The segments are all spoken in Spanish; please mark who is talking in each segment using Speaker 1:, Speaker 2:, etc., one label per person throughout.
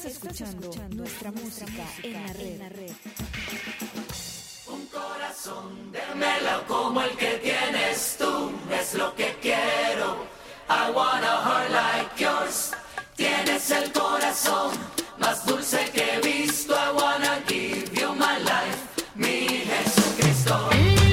Speaker 1: Estás escuchando nuestra música en la red.
Speaker 2: Un corazón de melao como el que tienes tú es lo que quiero. I want a heart like yours. Tienes el corazón más dulce que he visto. I wanna give you my life, mi Jesucristo.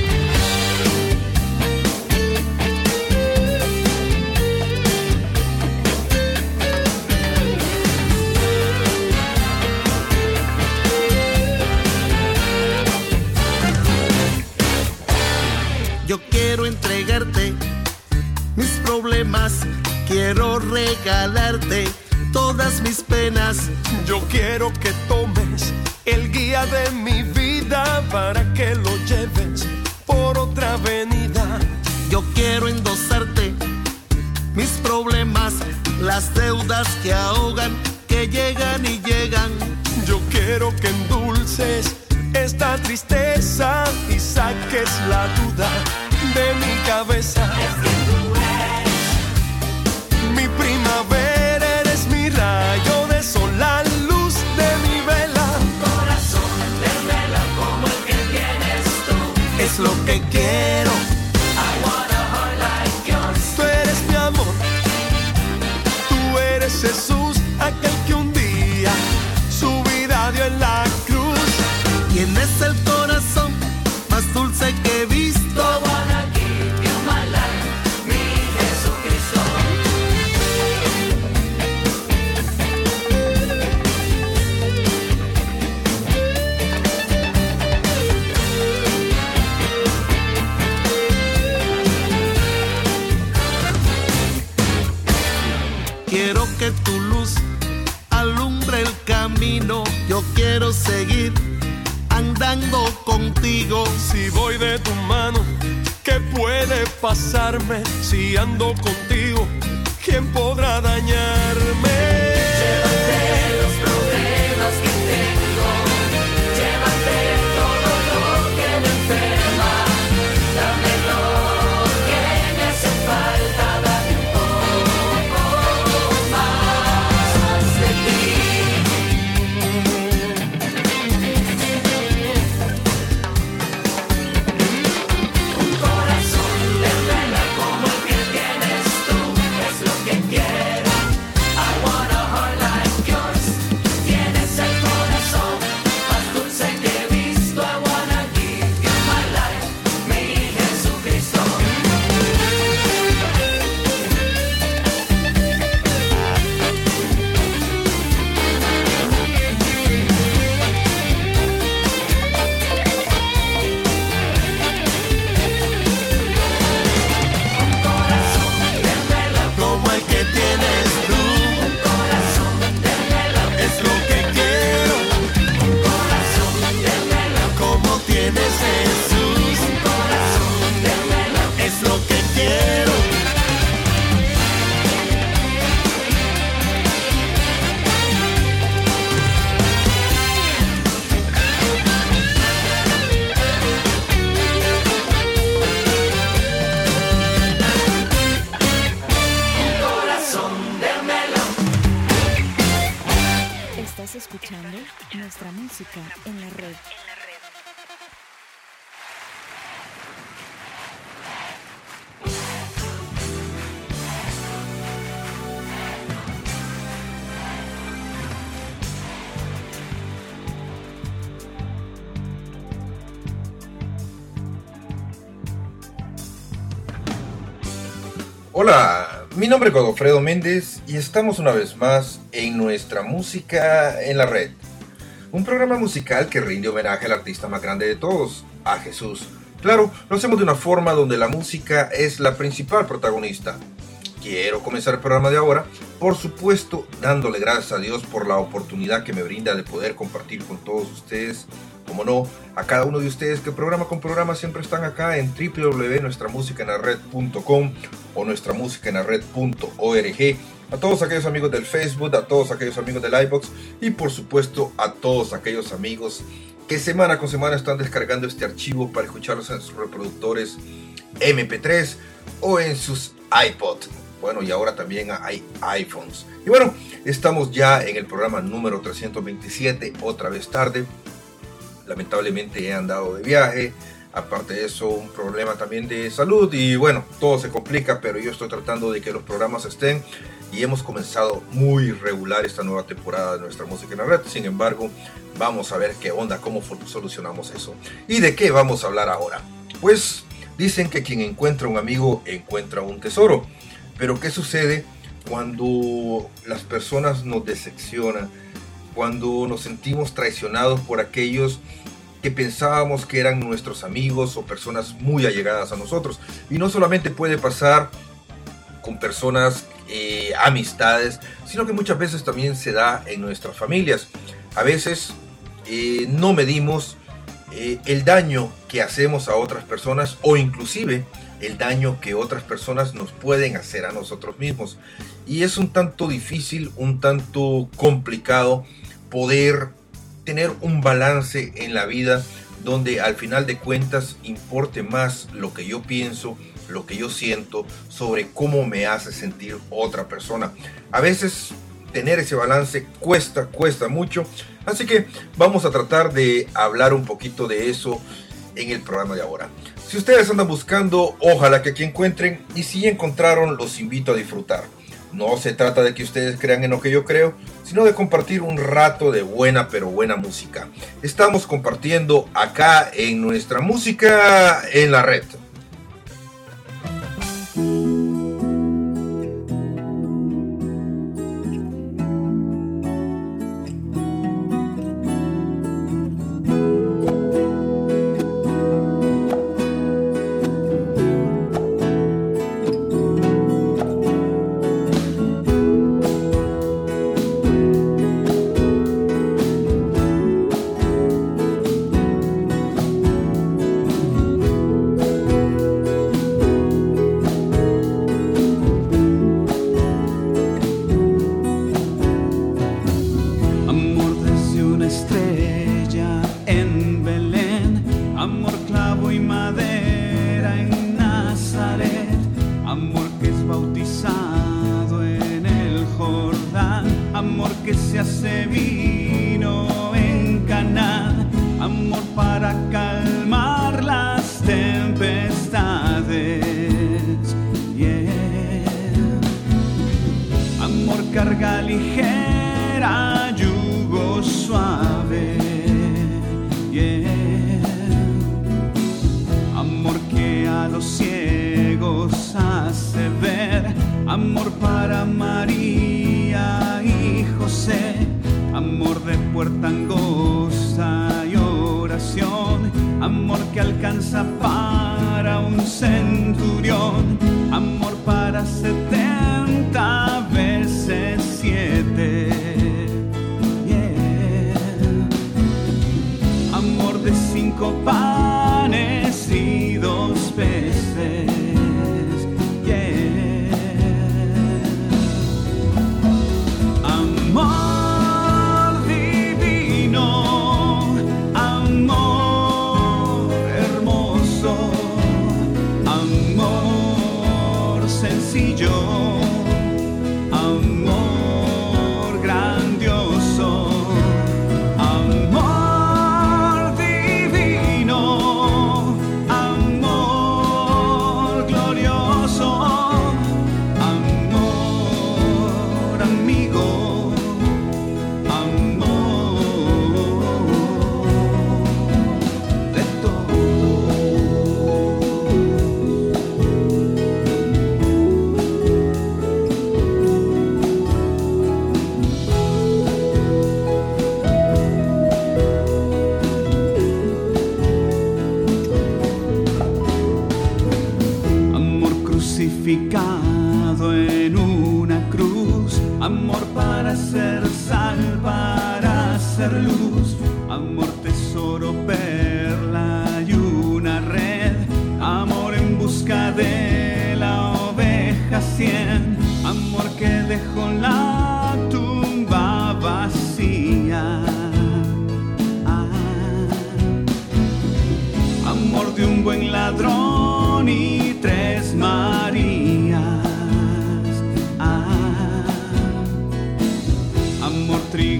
Speaker 3: Yo quiero entregarte mis problemas, quiero regalarte todas mis penas.
Speaker 4: Yo quiero que tomes el guía de mi vida para que lo lleves por otra avenida.
Speaker 3: Yo quiero endosarte mis problemas, las deudas que ahogan, que llegan y llegan.
Speaker 4: Yo quiero que endulces esta tristeza y saques la duda de mi cabeza.
Speaker 2: Es que tú eres
Speaker 4: mi primavera, eres mi rayo de sol, la luz de mi vela.
Speaker 2: un corazón de melao como el que tienes tú.
Speaker 3: Es lo que quiero.
Speaker 2: I want a heart like yours.
Speaker 4: Tú eres mi amor, tú eres Jesús, aquel que un día su vida dio en la cruz.
Speaker 3: Tienes el corazón más dulce que he visto.
Speaker 2: I wanna give you my life, mi Jesucristo.
Speaker 3: Quiero que tu luz alumbre el camino. Yo quiero seguir andando contigo.
Speaker 4: Si voy de tu mano, ¿qué puede pasarme? Si ando contigo, ¿quién podrá dañarme?
Speaker 2: Llévate los problemas que tengo, llévate todo lo que me enferma, dame lo que me hace falta, dame un poco más de ti. Un corazón de melao como el que tienes tú es lo que quiero. I want a heart like yours. Tienes el corazón más dulce que he visto. I wanna give you my life, mi Jesucristo. Un corazón de melao
Speaker 3: Como el que tienes tú,
Speaker 2: un corazón de melao
Speaker 3: es lo que quiero.
Speaker 2: un corazón de melao
Speaker 3: Como tienes Jesús,
Speaker 2: un corazón de melao.
Speaker 3: es lo que quiero.
Speaker 2: Corazón de melao.
Speaker 1: Estás escuchando nuestra música en la red.
Speaker 5: Hola, mi nombre es Godofredo Méndez y estamos una vez más en nuestra música en la red. Un programa musical que rinde homenaje al artista más grande de todos, a Jesús. Claro, lo hacemos de una forma donde la música es la principal protagonista. Quiero comenzar el programa de ahora, por supuesto, dándole gracias a Dios por la oportunidad que me brinda de poder compartir con todos ustedes, como no, a cada uno de ustedes que programa con programa siempre están acá en www.nuestramusicaenlared.com o nuestramusicaenlared.org. A todos aquellos amigos del Facebook, a todos aquellos amigos del iVoox y por supuesto a todos aquellos amigos que semana con semana están descargando este archivo para escucharlos en sus reproductores MP3 o en sus iPod. Bueno, y ahora también hay iPhones. Y bueno, Estamos ya en el programa número 327, otra vez tarde. Lamentablemente he andado de viaje, aparte de eso un problema también de salud y bueno, todo se complica, pero yo estoy tratando de que los programas estén y hemos comenzado muy regular esta nueva temporada de nuestra música en la red. Sin embargo, vamos a ver qué onda, cómo solucionamos eso. ¿Y de qué vamos a hablar ahora? Pues dicen que quien encuentra un amigo encuentra un tesoro, pero ¿qué sucede cuando las personas nos decepcionan? Cuando nos sentimos traicionados por aquellos que pensábamos que eran nuestros amigos o personas muy allegadas a nosotros. Y no solamente puede pasar con personas, amistades, sino que muchas veces también se da en nuestras familias. A veces no medimos el daño que hacemos a otras personas o inclusive el daño que otras personas nos pueden hacer a nosotros mismos. Y es un tanto difícil, un tanto complicado poder tener un balance en la vida donde al final de cuentas importe más lo que yo pienso, lo que yo siento sobre cómo me hace sentir otra persona. A veces tener ese balance cuesta mucho, así que vamos a tratar de hablar un poquito de eso en el programa de ahora. Si ustedes andan buscando, ojalá que aquí encuentren, y si encontraron, los invito a disfrutar. No se trata de que ustedes crean en lo que yo creo, sino de compartir un rato de buena pero buena música. Estamos compartiendo acá en nuestra música en la red.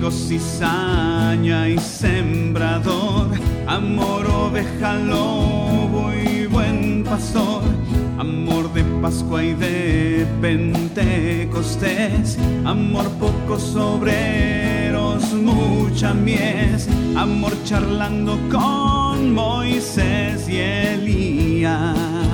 Speaker 6: trigo, cizaña y sembrador, amor, oveja, lobo y buen pastor, amor de Pascua y de Pentecostés, amor, pocos obreros, mucha mies, amor charlando con Moisés y Elías,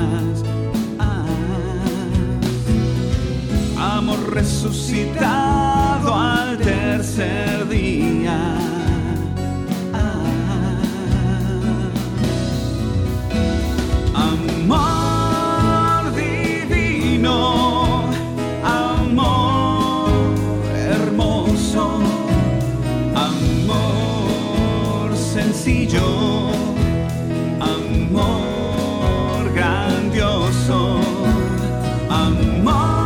Speaker 6: amor resucitado al tercer día. Amor divino, amor hermoso, amor sencillo, amor grandioso, amor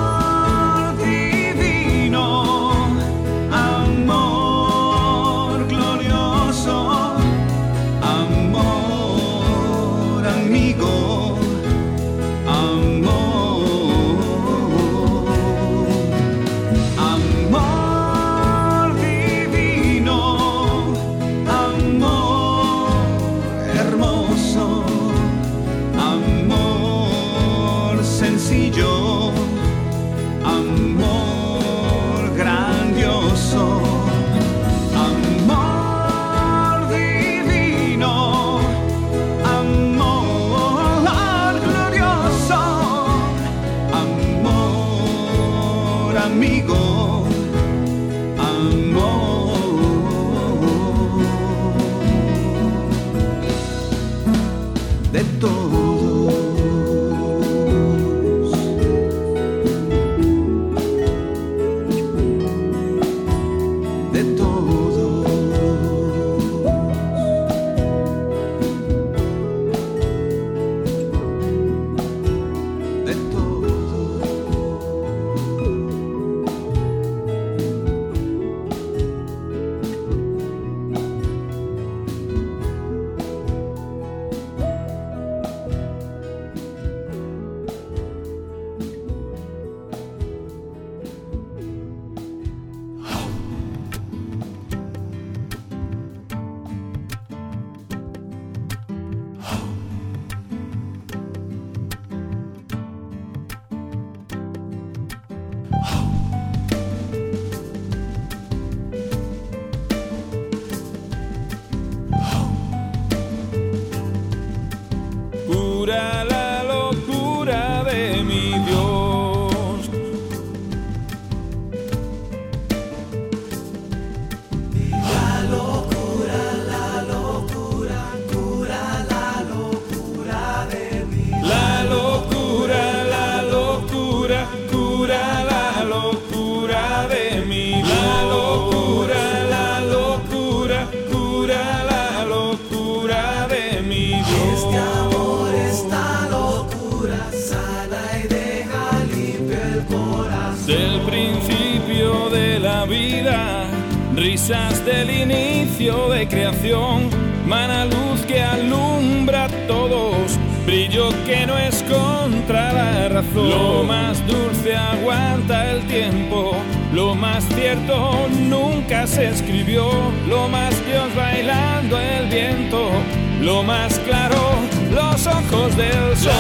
Speaker 7: Risas del inicio de creación, mana luz que alumbra a todos, brillo que no es contra la razón. Lo más dulce aguanta el tiempo, lo más cierto nunca se escribió, lo más Dios bailando el viento, lo más claro los ojos del sol.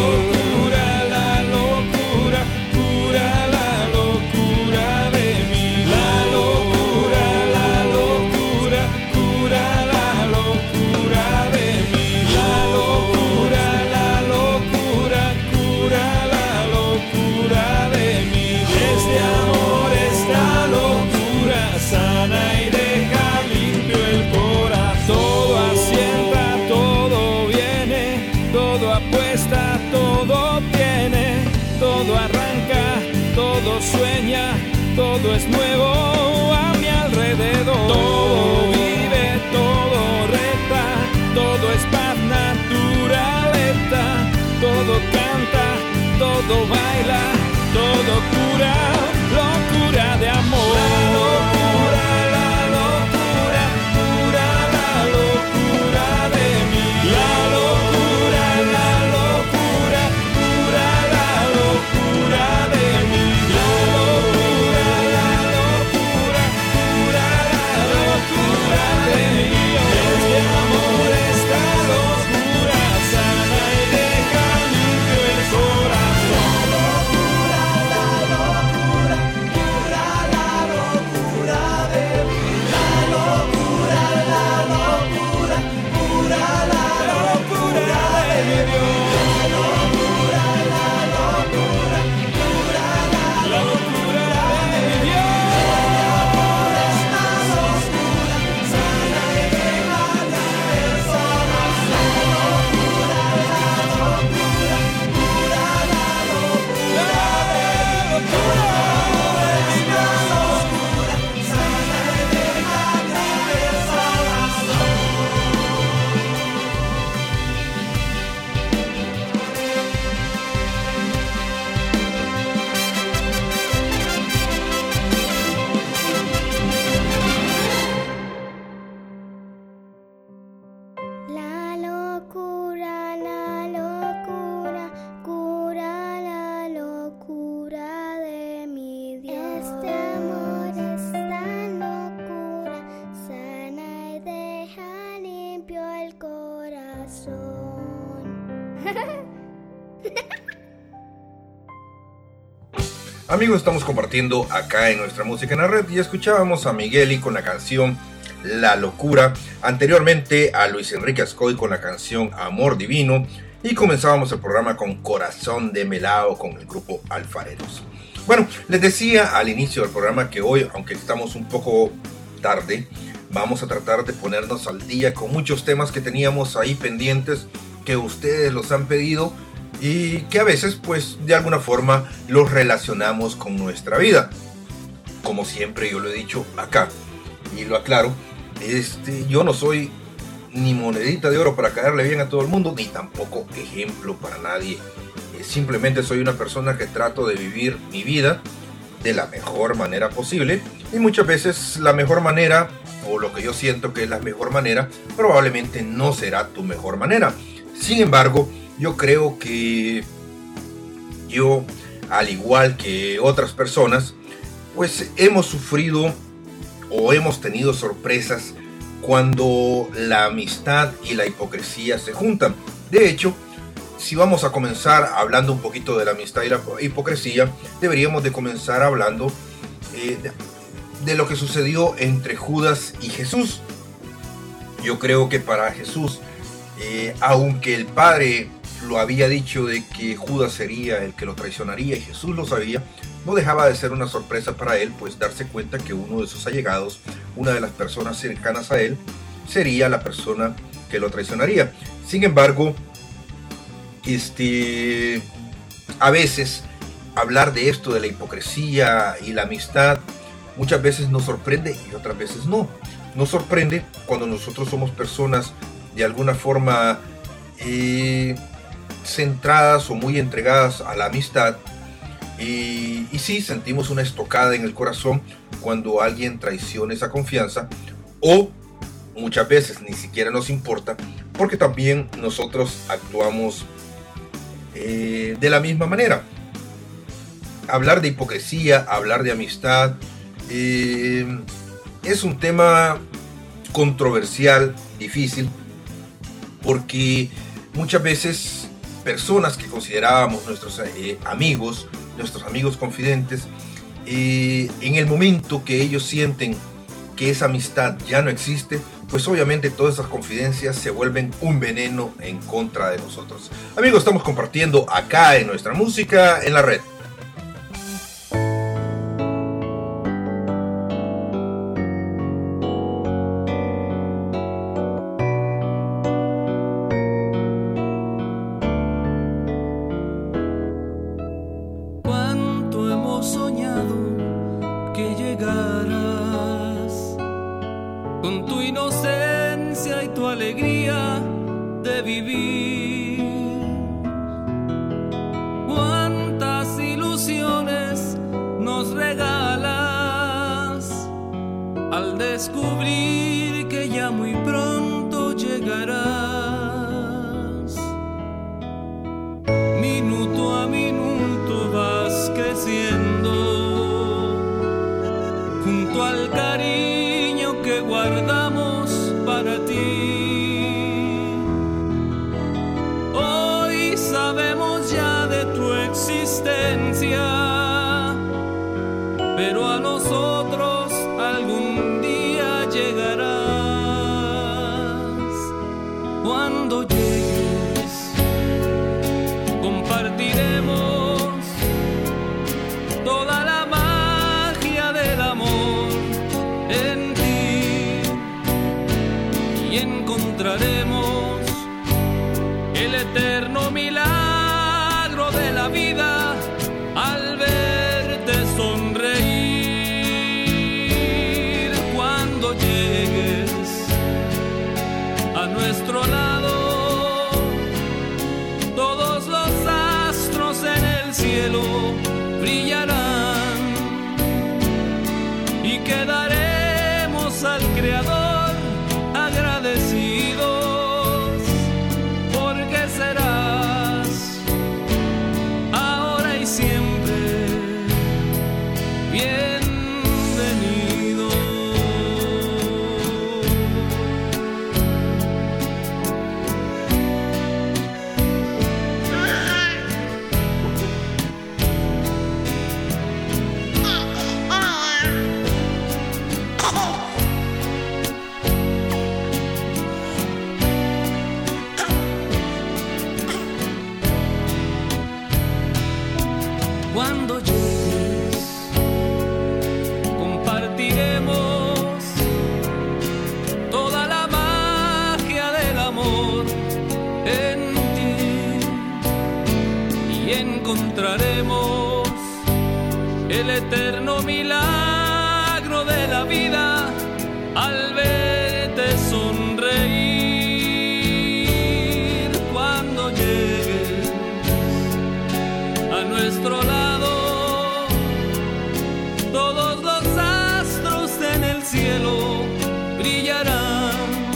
Speaker 7: La locura, pura la locura de mí. La locura, cura la locura de mí. La locura, cura la locura de mí. Este amor, esta locura sana y deja limpio el corazón. Todo asienta, todo viene, todo apuesta, todo tiene, todo arranca, todo sueña, todo es nuevo a mi alrededor. Todo vive, todo reta, todo es paz, naturaleza, todo canta, todo baila, todo cura, locura de amor. La locura, pura la locura de mí. La locura, pura la locura de mí. La locura, pura la
Speaker 5: Amigos, estamos compartiendo acá en nuestra música en la red y escuchábamos a Migueli con la canción La Locura, anteriormente a Luis Enrique Ascoy con la canción Amor Divino y comenzábamos el programa con Corazón de Melao con el grupo Alfareros. Bueno, les decía al inicio del programa que hoy, aunque estamos un poco tarde, vamos a tratar de ponernos al día con muchos temas que teníamos ahí pendientes, que ustedes los han pedido y que a veces pues de alguna forma los relacionamos con nuestra vida. Como siempre yo lo he dicho acá y lo aclaro, yo no soy ni monedita de oro para caerle bien a todo el mundo, ni tampoco ejemplo para nadie. Simplemente soy una persona que trato de vivir mi vida de la mejor manera posible y muchas veces la mejor manera, o lo que yo siento que es la mejor manera, probablemente no será tu mejor manera. Sin embargo, yo creo que yo, al igual que otras personas, pues hemos sufrido o hemos tenido sorpresas cuando la amistad y la hipocresía se juntan. De hecho, si vamos a comenzar hablando un poquito de la amistad y la hipocresía, deberíamos de comenzar hablando de lo que sucedió entre Judas y Jesús. Yo creo que para Jesús, aunque el Padre lo había dicho de que Judas sería el que lo traicionaría y Jesús lo sabía, no dejaba de ser una sorpresa para él, pues darse cuenta que uno de sus allegados, una de las personas cercanas a él, sería la persona que lo traicionaría. Sin embargo, a veces hablar de esto, de la hipocresía y la amistad, muchas veces nos sorprende y otras veces no. Nos sorprende cuando nosotros somos personas de alguna forma centradas o muy entregadas a la amistad y sí sentimos una estocada en el corazón cuando alguien traiciona esa confianza, o muchas veces ni siquiera nos importa porque también nosotros actuamos de la misma manera. Hablar de hipocresía, hablar de amistad es un tema controversial, difícil, porque muchas veces personas que considerábamos nuestros amigos confidentes, en el momento que ellos sienten que esa amistad ya no existe, pues obviamente todas esas confidencias se vuelven un veneno en contra de nosotros. Amigos, estamos compartiendo acá en nuestra música en la red.
Speaker 8: Ahora
Speaker 7: y encontraremos el eterno milagro de la vida al verte sonreír cuando llegues a nuestro lado. Todos los astros en el cielo brillarán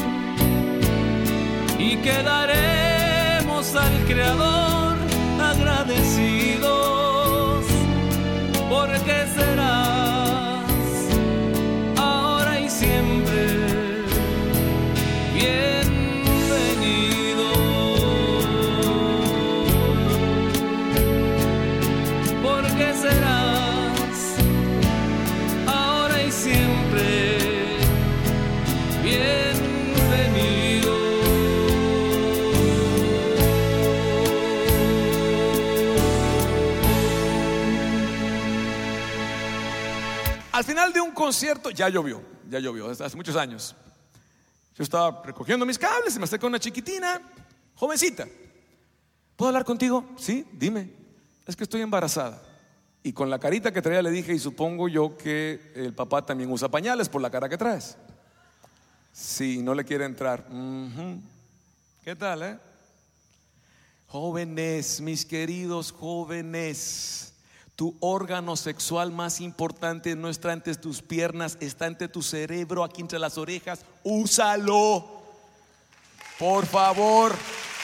Speaker 7: y quedaremos al Creador agradecidos, porque serás ahora y siempre bienvenido, porque serás ahora y siempre bienvenido.
Speaker 8: Al final de un concierto, ya llovió, hace muchos años. Yo estaba recogiendo mis cables y me acerca una chiquitina, jovencita. ¿Puedo hablar contigo? Sí, dime. Es que estoy embarazada. Y con la carita que traía le dije, y supongo yo que el papá también usa pañales por la cara que traes. Sí, no le quiere entrar. ¿Qué tal, Jóvenes, mis queridos jóvenes, tu órgano sexual más importante no está entre tus piernas, está entre tu cerebro, aquí entre las orejas. Úsalo, por favor.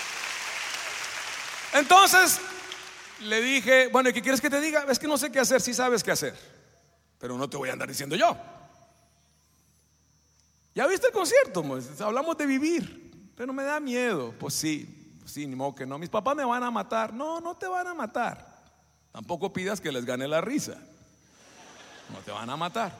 Speaker 8: Entonces le dije, bueno, ¿y qué quieres que te diga? Es que no sé qué hacer. Sí sabes qué hacer, pero no te voy a andar diciendo yo. ¿Ya viste el concierto? Pues, hablamos de vivir, pero me da miedo. Pues sí, ni modo que no. Mis papás me van a matar. No, no te van a matar. Tampoco pidas que les gane la risa. No te van a matar.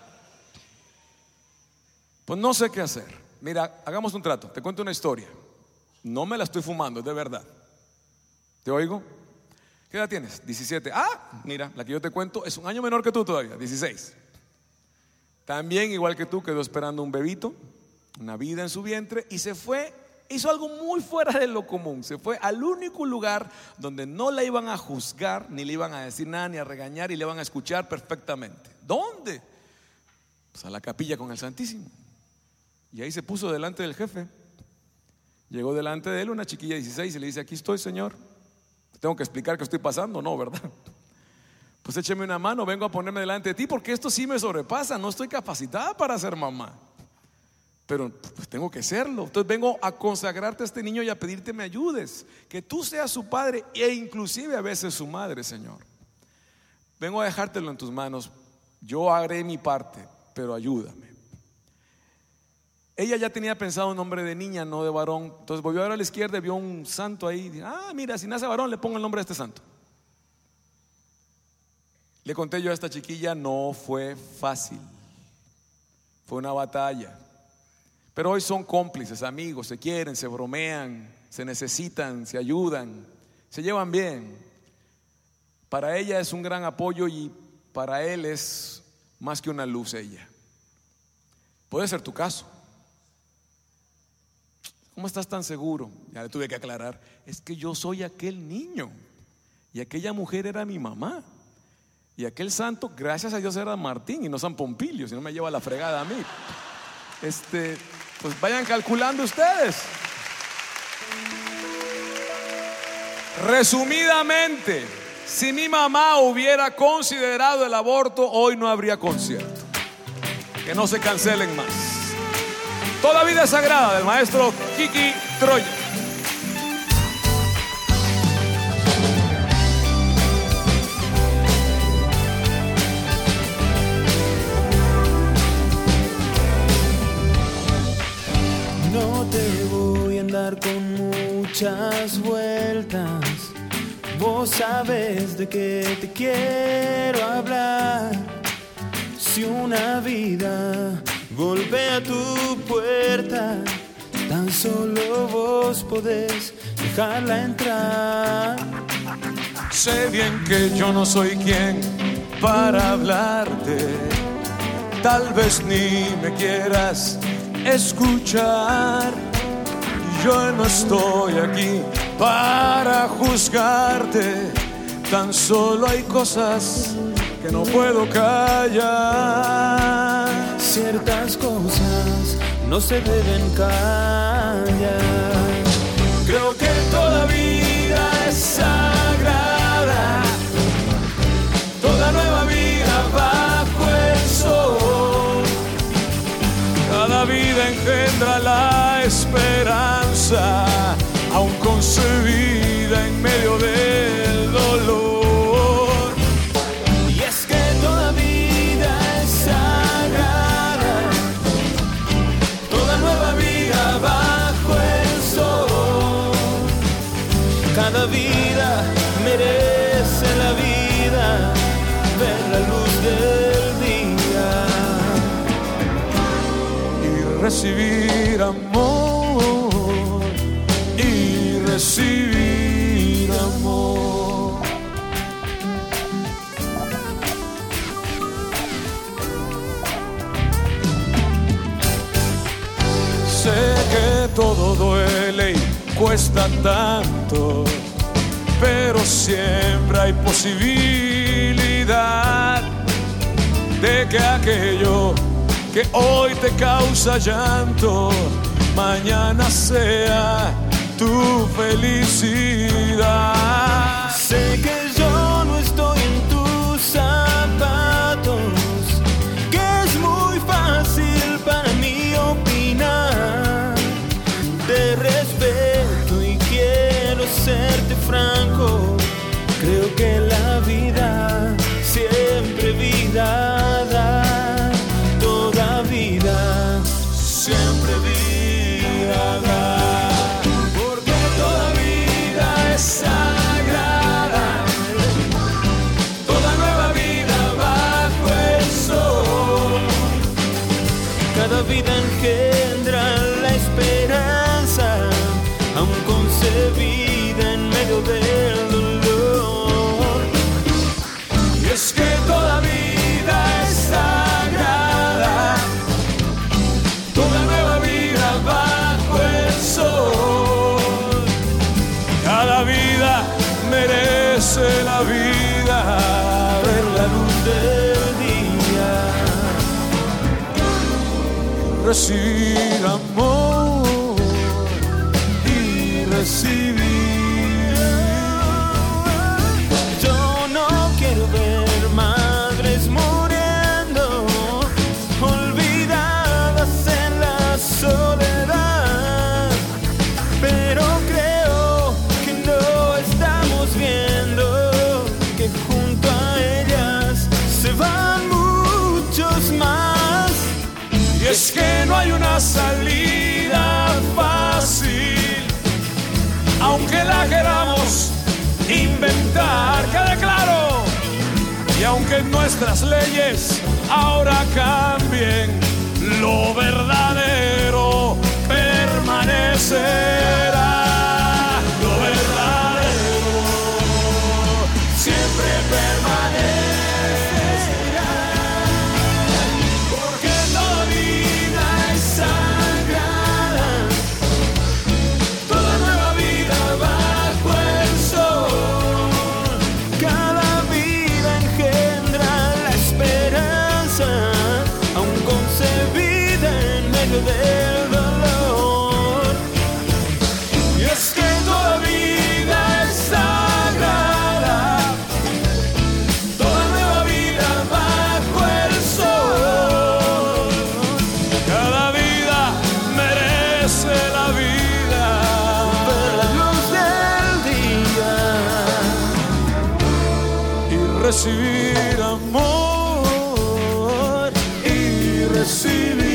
Speaker 8: Pues no sé qué hacer. Mira, hagamos un trato. Te cuento una historia. No me la estoy fumando, es de verdad. ¿Te oigo? ¿Qué edad tienes? 17. Ah, mira, la que yo te cuento es un año menor que tú todavía, 16. También, igual que tú, quedó esperando un bebito, una vida en su vientre, y se fue. Hizo algo muy fuera de lo común. Se fue al único lugar donde no la iban a juzgar, ni le iban a decir nada, ni a regañar, y le iban a escuchar perfectamente. ¿Dónde? Pues a la capilla con el Santísimo. Y ahí se puso delante del jefe. Llegó delante de él una chiquilla de 16 y le dice: aquí estoy, señor. ¿Tengo que explicar qué estoy pasando? No, ¿verdad? Pues écheme una mano, vengo a ponerme delante de ti, porque esto sí me sobrepasa. No estoy capacitada para ser mamá, pero pues tengo que serlo. Entonces vengo a consagrarte a este niño y a pedirte me ayudes, que tú seas su padre e inclusive a veces su madre, Señor. Vengo a dejártelo en tus manos. Yo haré mi parte, pero ayúdame. Ella ya tenía pensado un nombre de niña, no de varón. Entonces volvió a ver a la izquierda y vio un santo ahí. Dijo: ah, mira, si nace varón le pongo el nombre de este santo. Le conté yo a esta chiquilla, no fue fácil. Fue una batalla. Pero hoy son cómplices, amigos, se quieren, se bromean, se necesitan, se ayudan, se llevan bien. Para ella es un gran apoyo y para él es más que una luz ella. Puede ser tu caso. ¿Cómo estás tan seguro? Ya le tuve que aclarar. Es que yo soy aquel niño y aquella mujer era mi mamá. Y aquel santo, gracias a Dios, era Martín y no San Pompilio, si no me lleva la fregada a mí. Pues vayan calculando ustedes. Resumidamente, si mi mamá hubiera considerado el aborto, hoy no habría concierto. Que no se cancelen más. Toda vida es sagrada, del maestro Kiki Troya.
Speaker 9: No te voy a andar con muchas vueltas. Vos sabes de qué te quiero hablar. Si una vida golpea tu puerta, tan solo vos podés dejarla entrar.
Speaker 8: Sé bien que yo no soy quien para hablarte. Tal vez ni me quieras escuchar. Yo no estoy aquí para juzgarte, Tan solo hay cosas que no puedo callar.
Speaker 9: Ciertas cosas no se deben callar.
Speaker 8: Creo que toda vida es sagrada, toda nueva vida bajo el sol. Cada vida engendra la esperanza, aún concebida en medio del dolor.
Speaker 9: Y es que toda vida es sagrada, toda nueva vida bajo el sol. Cada vida merece la vida, ver la luz del día
Speaker 8: Y recibir amor, y recibir amor. Sé que todo duele y cuesta tanto, pero siempre hay posibilidad de que aquello que hoy te causa llanto, mañana sea tu felicidad.
Speaker 9: Sé que yo no estoy en tus zapatos, que es muy fácil para mí opinar. Te respeto y quiero serte franco. Creo que la vida siempre vida da. Toda vida siempre vida da. Porque toda vida es sagrada, toda nueva vida bajo el sol. Cada vida engendra la esperanza, aún concebida en medio del dolor. Y es que toda vida es sagrada, toda nueva vida bajo el sol.
Speaker 8: Cada vida merece la vida,
Speaker 9: Ver la luz del día,
Speaker 8: recibir amor y recibir.
Speaker 9: yo no quiero ver madres muriendo, olvidadas en la soledad. Pero creo que no estamos viendo que junto a ellas se van muchos más.
Speaker 8: Y es que no hay una salida fácil, aunque la queramos inventar, quede claro. Y aunque nuestras leyes ahora cambien, lo verdadero permanecerá. Lo verdadero siempre permanecerá.
Speaker 9: Porque toda vida es sagrada, toda nueva vida bajo el sol. Cada vida engendra la esperanza, aún concebida en medio del dolor. Y es que toda vida es sagrada, toda nueva vida bajo el sol.
Speaker 8: Cada vida merece la vida.
Speaker 9: Ver la luz del día
Speaker 8: Y recibir amor y recibir.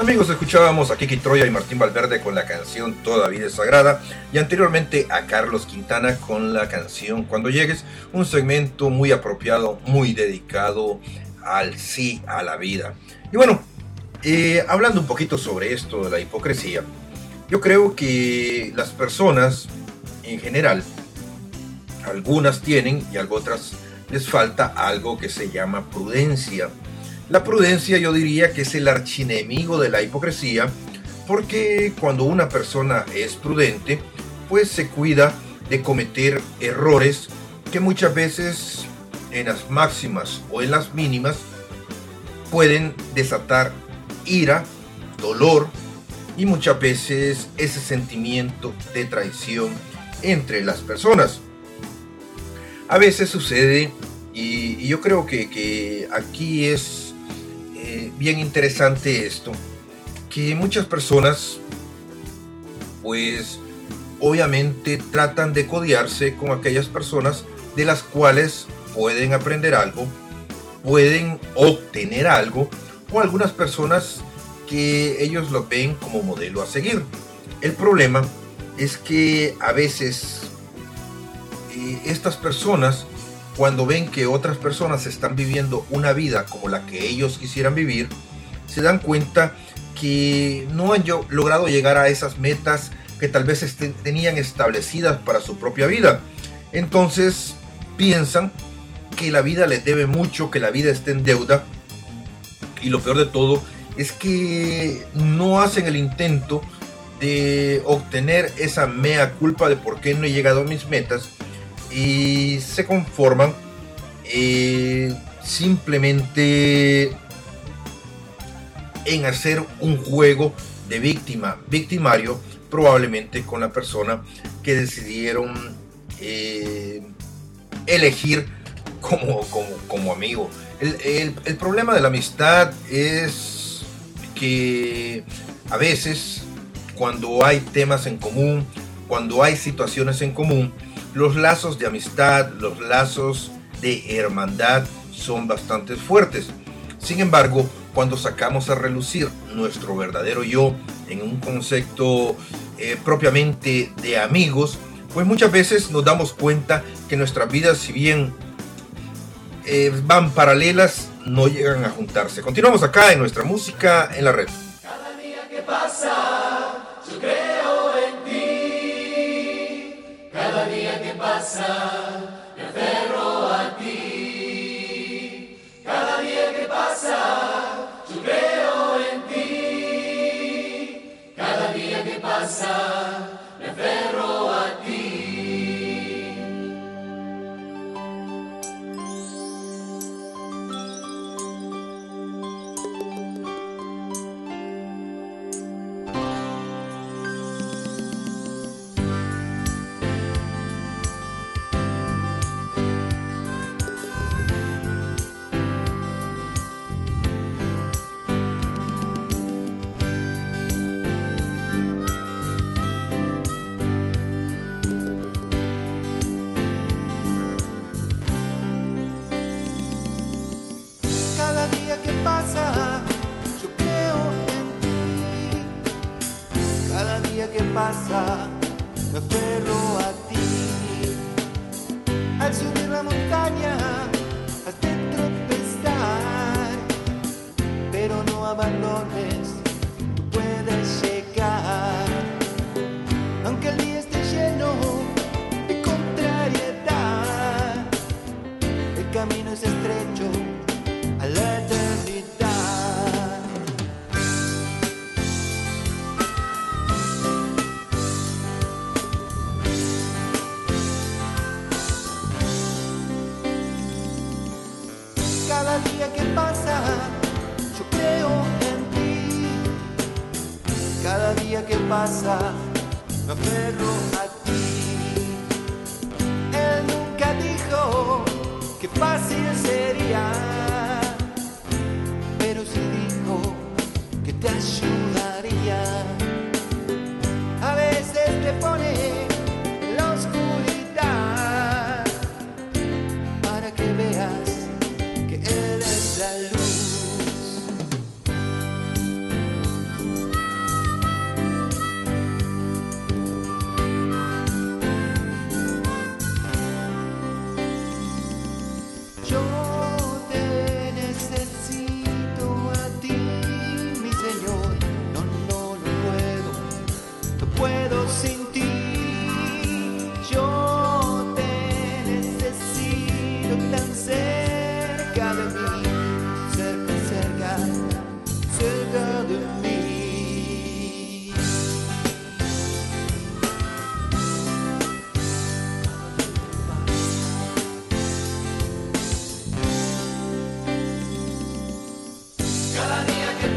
Speaker 5: Amigos, escuchábamos a Kiki Troya y Martín Valverde con la canción Toda Vida es Sagrada y anteriormente a Carlos Quintana con la canción Cuando Llegues, un segmento muy apropiado, muy dedicado al sí a la vida. Y bueno, hablando un poquito sobre esto de la hipocresía, yo creo que las personas en general, algunas tienen y a otras les falta algo que se llama prudencia. La prudencia yo diría que es el archienemigo de la hipocresía, porque cuando una persona es prudente, pues se cuida de cometer errores que muchas veces en las máximas o en las mínimas pueden desatar ira, dolor y muchas veces ese sentimiento de traición entre las personas. A veces sucede, y yo creo que aquí es bien interesante esto, que muchas personas pues obviamente tratan de codearse con aquellas personas de las cuales pueden aprender algo, pueden obtener algo, o algunas personas que ellos lo ven como modelo a seguir. El problema es que a veces estas personas, cuando ven que otras personas están viviendo una vida como la que ellos quisieran vivir, se dan cuenta que no han logrado llegar a esas metas que tal vez tenían establecidas para su propia vida. Entonces piensan que la vida les debe mucho, que la vida está en deuda, y lo peor de todo es que no hacen el intento de obtener esa mea culpa de por qué no he llegado a mis metas, y se conforman simplemente en hacer un juego de victimario, probablemente con la persona que decidieron elegir como amigo. El problema de la amistad es que a veces cuando hay temas en común, cuando hay situaciones en común, los lazos de amistad, los lazos de hermandad son bastante fuertes. Sin embargo, cuando sacamos a relucir nuestro verdadero yo en un concepto propiamente de amigos, pues muchas veces nos damos cuenta que nuestras vidas, si bien van paralelas, no llegan a juntarse. Continuamos acá en nuestra música en la red.
Speaker 2: Cada día que pasa, yo creo en ti. Cada día que pasa, me aferro a ti. Cada día que pasa, yo creo en ti. Cada día que pasa, me aferro a ti.
Speaker 10: Pasa, me aferro a ti. Al subir la montaña has de tropezar, pero no abandones, tú puedes llegar. Aunque el día esté lleno de contrariedad, el camino es estrecho a la eternidad. Cada día que pasa, yo creo en ti. Cada día que pasa, me aferro a ti. Él nunca dijo que fácil sería, pero sí dijo que te ayudaría. A veces te pone en la oscuridad para que veas que Él es la luz.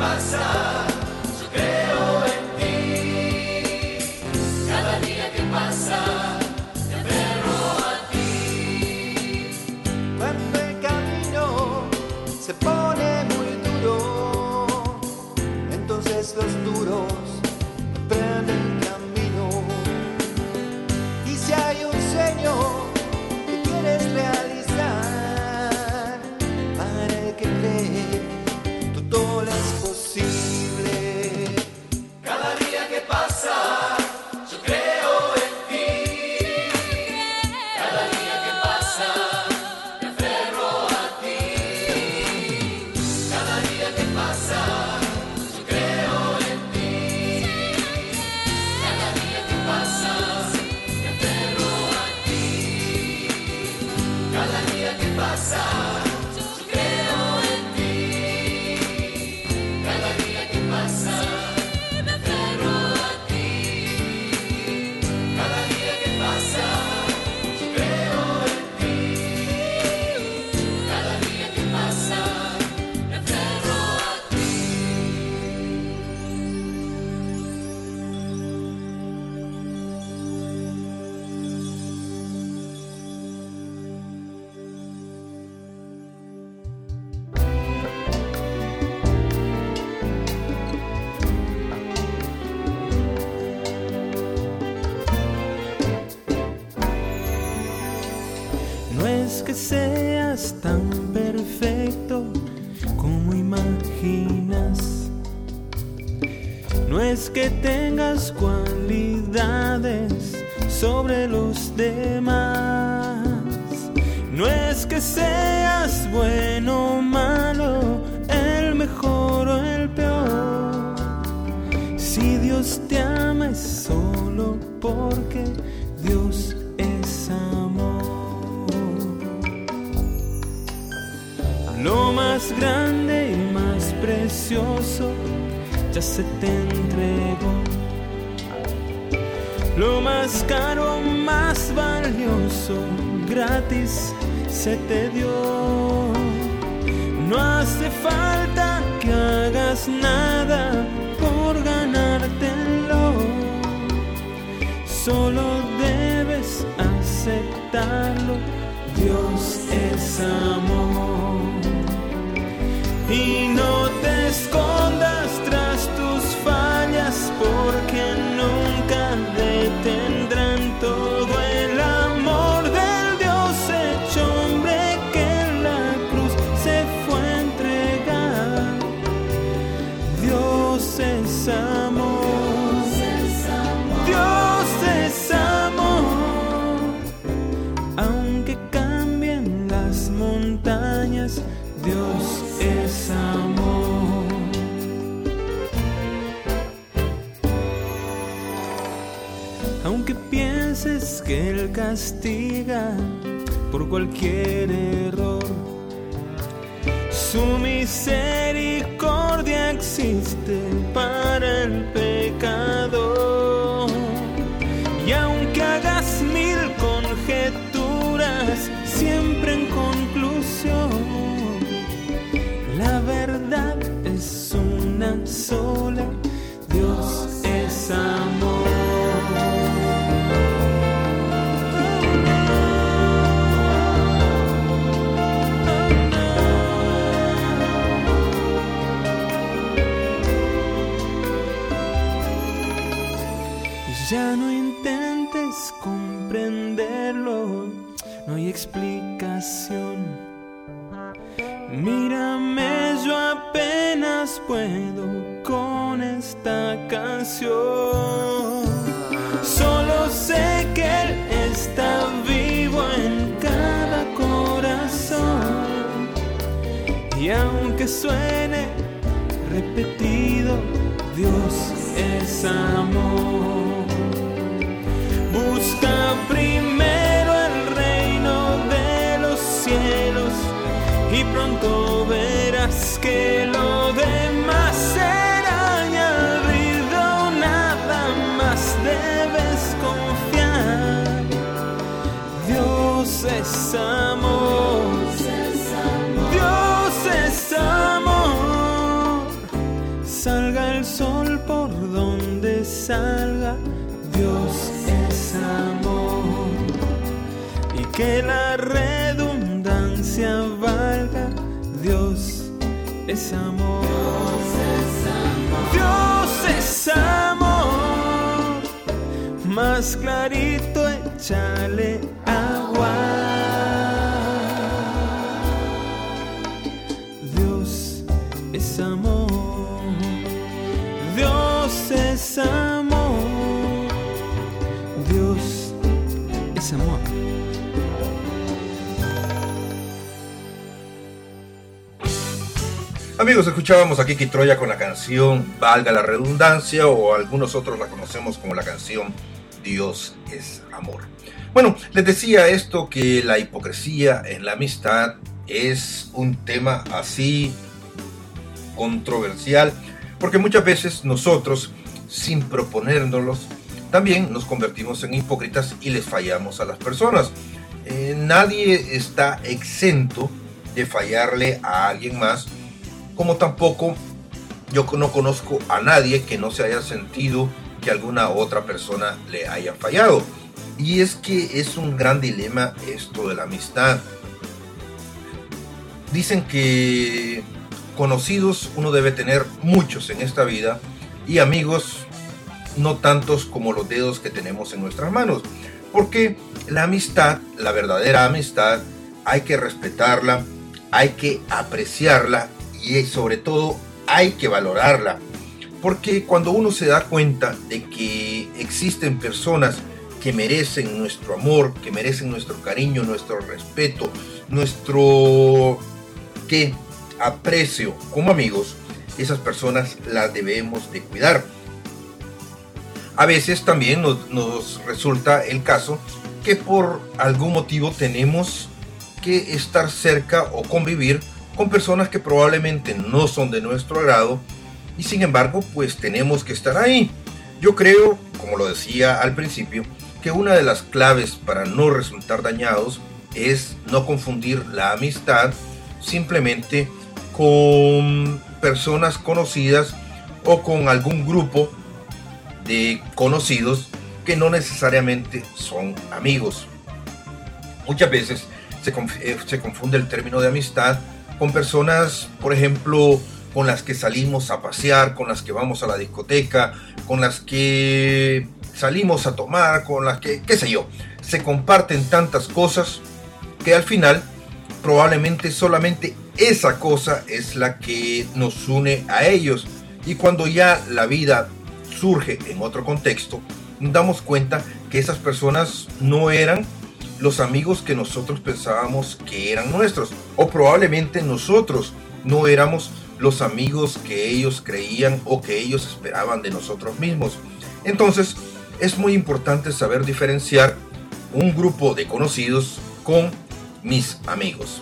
Speaker 2: pasa, yo creo en ti. Cada día que pasa, me aferro a ti.
Speaker 10: Cuando el camino se pone muy duro, entonces los duros emprenden camino. Y si hay un sueño que quieres realizar, para el que cree, todo lo es posible.
Speaker 2: Cada día que pasa, yo creo en ti. Cada día que pasa, me aferro a ti. Cada día que pasa, yo creo en ti. Cada día que pasa, me aferro a ti. Cada día que pasa, yo creo en ti. Cada día que pasa, me aferro a ti. Cada día que pasa, yo creo en ti. Cada día que pasa, me aferro a ti.
Speaker 11: No es que seas tan perfecto como imaginas. No es que tengas cualidades sobre los demás. No es que seas bueno o malo, el mejor o el peor. Si Dios te ama es solo porque Dios es amor. Lo más grande y más precioso ya se te entregó. Lo más caro, más valioso, gratis se te dio. No hace falta que hagas nada por ganártelo. Solo debes aceptarlo. Dios es amor. Y no te escondas tras tus fallas, porque nunca detendrán todo el amor del Dios hecho hombre que en la cruz se fue a entregar. Dios es amor. Dios es amor. Aunque cambien las montañas, Dios es amor. Aunque pienses que Él castiga por cualquier error, su misericordia existe para el pecador. Y aunque hagas mil conjeturas, siempre en conclusión, la verdad es una sola: Dios es amor. Ya no intentes comprenderlo, no hay explicación. Mírame, yo apenas puedo con esta canción. Solo sé que Él está vivo en cada corazón. Y aunque suene repetido, Dios es amor. Busca primero el reino de los cielos y pronto verás que lo demás será añadido. Nada más debes confiar. Dios es amor. Dios es amor. salga, Dios es amor. Y que la redundancia valga, Dios es amor. Dios es amor. Más clarito échale agua. Dios es amor. Dios es amor. Dios es amor.
Speaker 5: Amigos, escuchábamos a Kiki Troya con la canción Valga la redundancia, o algunos otros la conocemos como la canción Dios es amor. Bueno, les decía esto, que la hipocresía en la amistad es un tema así controversial, porque muchas veces nosotros, sin proponérnoslos, también nos convertimos en hipócritas y les fallamos a las personas. Nadie está exento de fallarle a alguien más, como tampoco yo no conozco a nadie que no se haya sentido que alguna otra persona le haya fallado. Y es que es un gran dilema esto de la amistad. Dicen que conocidos uno debe tener muchos en esta vida, y amigos no tantos como los dedos que tenemos en nuestras manos. Porque la amistad, la verdadera amistad, hay que respetarla, hay que apreciarla y sobre todo hay que valorarla. Porque cuando uno se da cuenta de que existen personas que merecen nuestro amor, que merecen nuestro cariño, nuestro respeto, nuestro aprecio como amigos, esas personas las debemos de cuidar. A veces también nos resulta el caso que por algún motivo tenemos que estar cerca o convivir con personas que probablemente no son de nuestro agrado, y sin embargo pues tenemos que estar ahí. Yo creo, como lo decía al principio, que una de las claves para no resultar dañados es no confundir la amistad simplemente con personas conocidas o con algún grupo de conocidos que no necesariamente son amigos. Muchas veces se confunde el término de amistad con personas, por ejemplo, con las que salimos a pasear, con las que vamos a la discoteca, con las que salimos a tomar, con las que, qué sé yo, se comparten tantas cosas que al final probablemente solamente esa cosa es la que nos une a ellos, y cuando ya la vida surge en otro contexto, nos damos cuenta que esas personas no eran los amigos que nosotros pensábamos que eran nuestros, o probablemente nosotros no éramos los amigos que ellos creían o que ellos esperaban de nosotros mismos. Entonces es muy importante saber diferenciar un grupo de conocidos con mis amigos.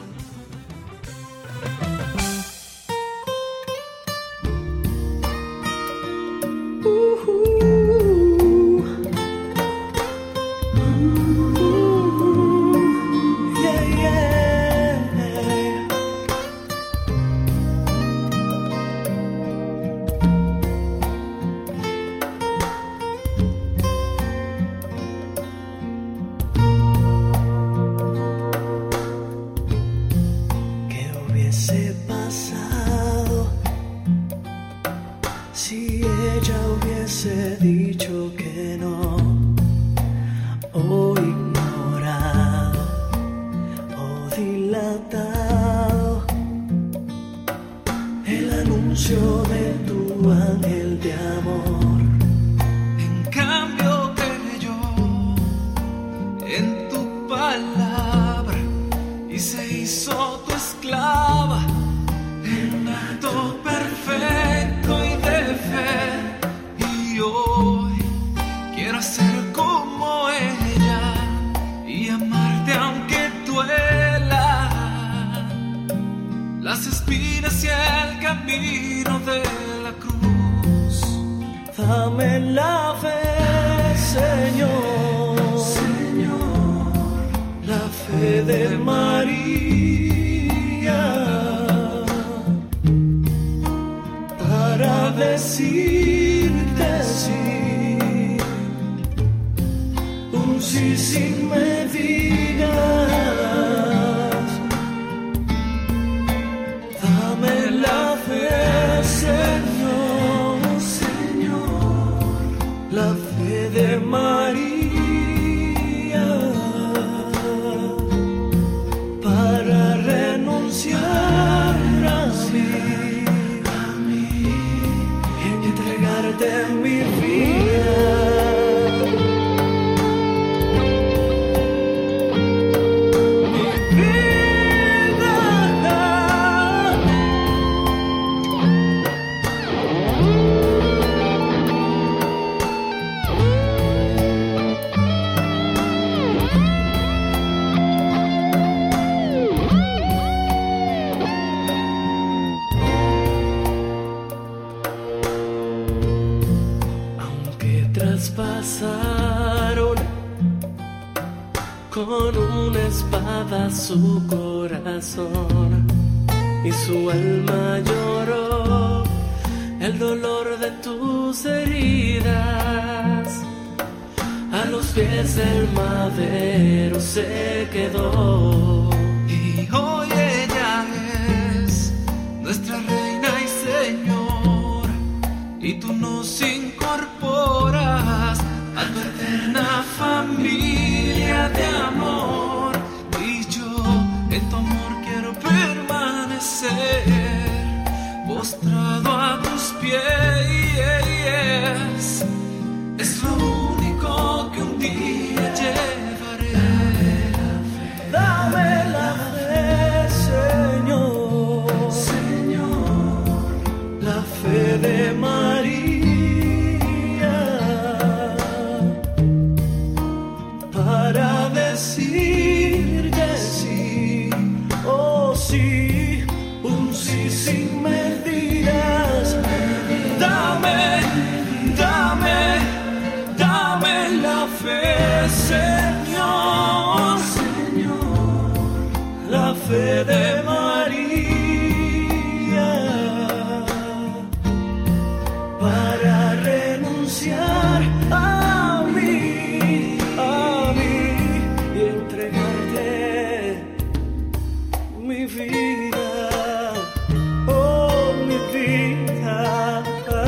Speaker 10: Decirte sí,
Speaker 12: sí sin medidas. Dame la fe, Señor, Señor, la fe de María, para renunciar a mí y entregarte mi vida. Traspasaron con una espada su corazón y su alma lloró el dolor de tus heridas. A los pies del madero se quedó.
Speaker 13: Y hoy ella es nuestra reina y señor, y tú nos incorporas a tu eterna familia de amor. Y yo en tu amor quiero permanecer, postrado a tus pies. Es lo único que un día llevaré.
Speaker 12: Dame la fe, Señor, Señor, la fe de María, para decir que sí, oh sí, un sí sin medidas. Dame, dame, dame la fe, Señor, Señor, la fe de María, para renunciar a mí y entregarte mi vida, oh mi vida.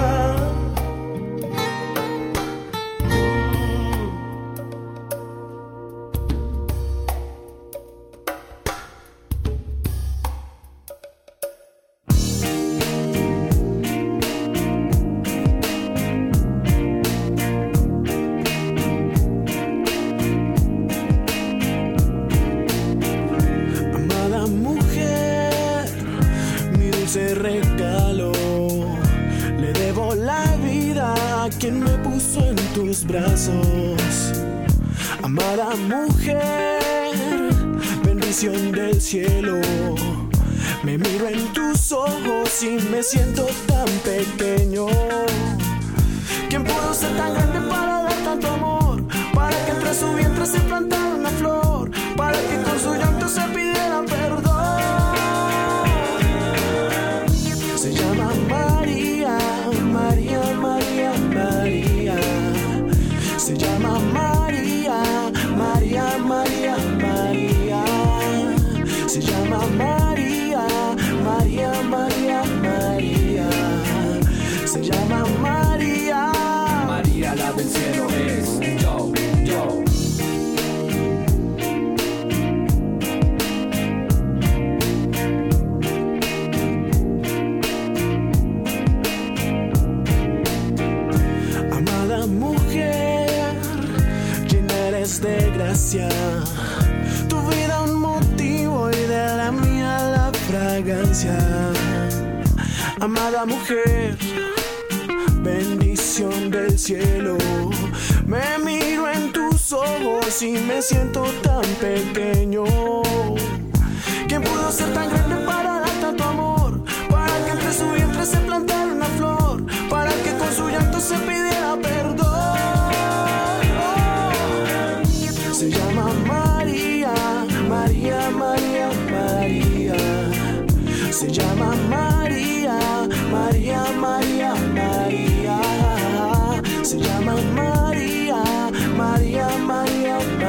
Speaker 12: Regalo, le debo la vida a quien me puso en tus brazos. Amada mujer, bendición del cielo, me miro en tus ojos y me siento tan pequeño. ¿Quién pudo ser tan grande para dar tanto amor? Para que entre su vientre se plantara una flor, para que con su llanto se pidiera perdón. Se llama María, María, María, María. Se llama María, María, María, María. Se llama María, María, María, María. Se llama María.
Speaker 14: María, la del cielo es yo, yo.
Speaker 12: Mujer, llena eres de gracia, tu vida un motivo y de la mía la fragancia. Amada mujer, bendición del cielo, me miro en tus ojos y me siento tan pequeño. ¿Quién pudo ser tan grande para dar tanto amor? Para que entre su vientre se plantara una flor, para que con su llanto se pidiera perdón. Se llama María, María, María, María. Se llama María, María, María, María. Se llama María, María, María, María.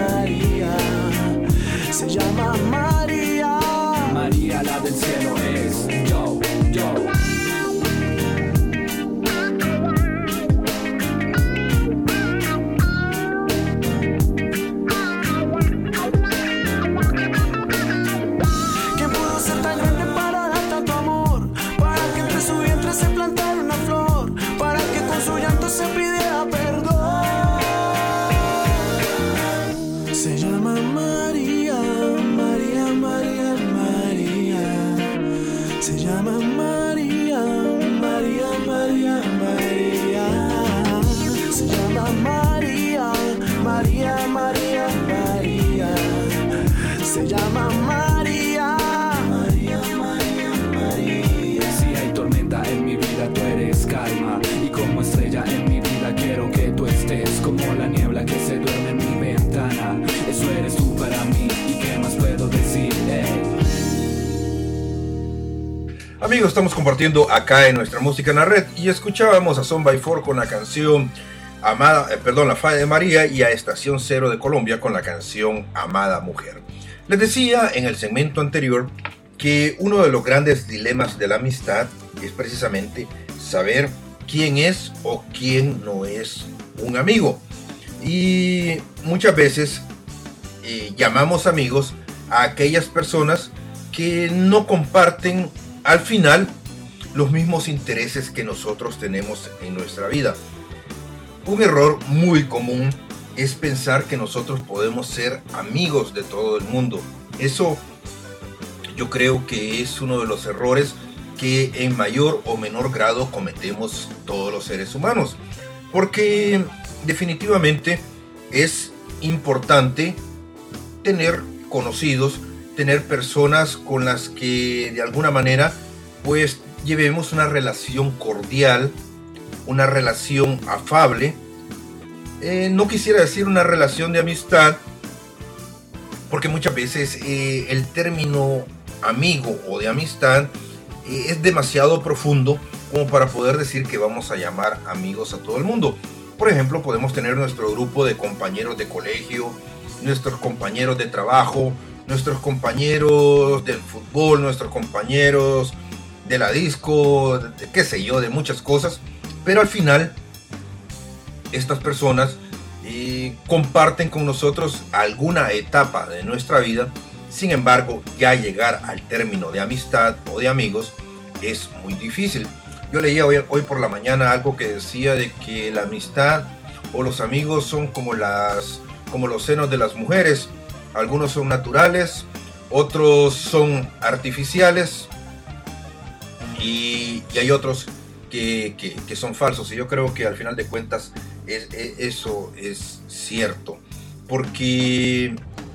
Speaker 5: Amigos, estamos compartiendo acá en nuestra música en la red y escuchábamos a Son by Four con la canción La Falla de María y a Estación Cero de Colombia con la canción Amada Mujer. Les decía en el segmento anterior que uno de los grandes dilemas de la amistad es precisamente saber quién es o quién no es un amigo. Y muchas veces llamamos amigos a aquellas personas que no comparten al final los mismos intereses que nosotros tenemos en nuestra vida. Un error muy común es pensar que nosotros podemos ser amigos de todo el mundo. Eso yo creo que es uno de los errores que en mayor o menor grado cometemos todos los seres humanos. Porque definitivamente es importante tener conocidos, tener personas con las que de alguna manera pues llevemos una relación cordial, una relación afable. No quisiera decir una relación de amistad, porque muchas veces el término amigo o de amistad es demasiado profundo como para poder decir que vamos a llamar amigos a todo el mundo. Por ejemplo, podemos tener nuestro grupo de compañeros de colegio, nuestros compañeros de trabajo, nuestros compañeros del fútbol, nuestros compañeros de la disco, qué sé yo, de muchas cosas. Pero al final, estas personas comparten con nosotros alguna etapa de nuestra vida. Sin embargo, ya llegar al término de amistad o de amigos es muy difícil. Yo leía hoy por la mañana algo que decía de que la amistad o los amigos son como los senos de las mujeres. Algunos son naturales, otros son artificiales y hay otros que son falsos. Y yo creo que al final de cuentas eso es cierto, porque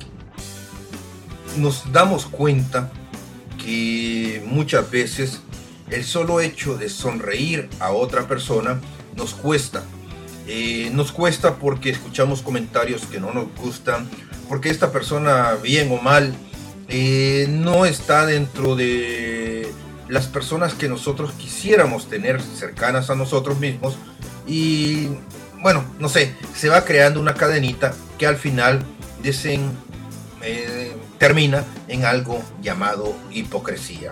Speaker 5: nos damos cuenta que muchas veces el solo hecho de sonreír a otra persona nos cuesta. Nos cuesta porque escuchamos comentarios que no nos gustan, porque esta persona, bien o mal, no está dentro de las personas que nosotros quisiéramos tener cercanas a nosotros mismos. Y bueno, no sé, se va creando una cadenita que al final termina en algo llamado hipocresía.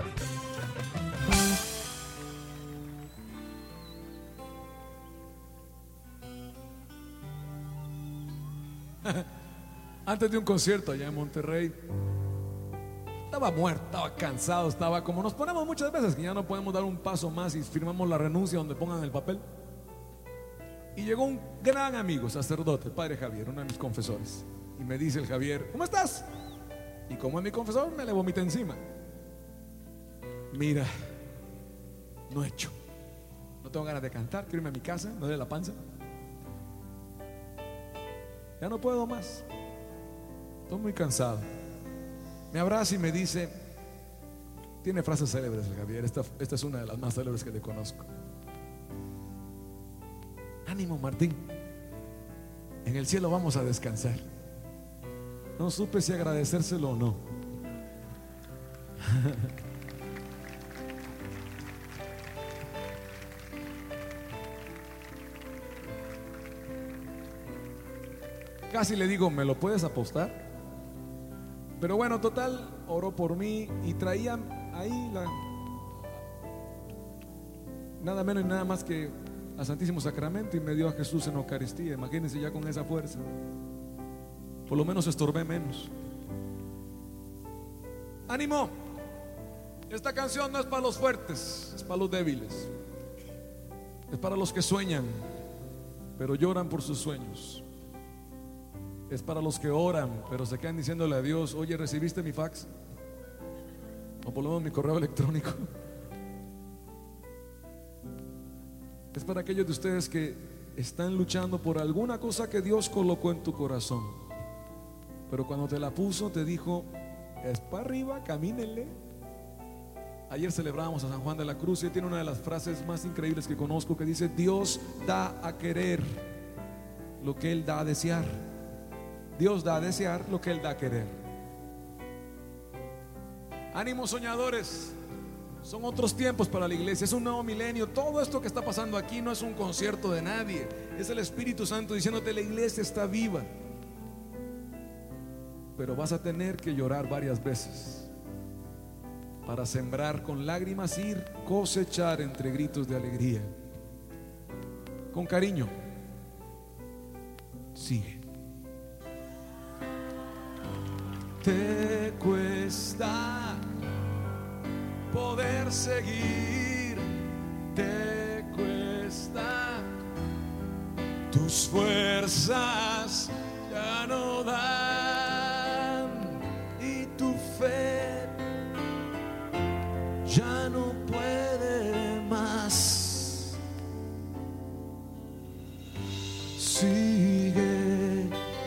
Speaker 8: Antes de un concierto allá en Monterrey, estaba muerto, estaba cansado, estaba como nos ponemos muchas veces, que ya no podemos dar un paso más y firmamos la renuncia donde pongan el papel. Y llegó un gran amigo, sacerdote, el padre Javier, uno de mis confesores. Y me dice el Javier: ¿cómo estás? Y como es mi confesor, me le vomita encima. Mira, no he hecho. No tengo ganas de cantar, quiero irme a mi casa, me duele la panza. Ya no puedo más. Estoy muy cansado. Me abraza y me dice, tiene frases célebres el Javier, esta es una de las más célebres que le conozco. Ánimo, Martín, en el cielo vamos a descansar. No supe si agradecérselo o no. Casi le digo, ¿me lo puedes apostar? Pero bueno, total, oró por mí y traía ahí nada menos y nada más que al Santísimo Sacramento, y me dio a Jesús en Eucaristía. Imagínense, ya con esa fuerza, por lo menos estorbé menos. ¡Ánimo! Esta canción no es para los fuertes, es para los débiles. Es para los que sueñan, pero lloran por sus sueños. Es para los que oran, pero se quedan diciéndole a Dios: oye, ¿recibiste mi fax? O por lo menos mi correo electrónico. Es para aquellos de ustedes que están luchando por alguna cosa que Dios colocó en tu corazón, pero cuando te la puso te dijo: es para arriba, camínenle. Ayer celebrábamos a San Juan de la Cruz y él tiene una de las frases más increíbles que conozco, que dice: Dios da a querer lo que Él da a desear. Dios da a desear lo que Él da a querer. Ánimo, soñadores. Son otros tiempos para la iglesia, es un nuevo milenio. Todo esto que está pasando aquí no es un concierto de nadie, es el Espíritu Santo diciéndote: la iglesia está viva. Pero vas a tener que llorar varias veces para sembrar con lágrimas y cosechar entre gritos de alegría. Con cariño, sigue. Te cuesta poder seguir, te cuesta, tus fuerzas ya no dan y tu fe ya no puede más. Sigue,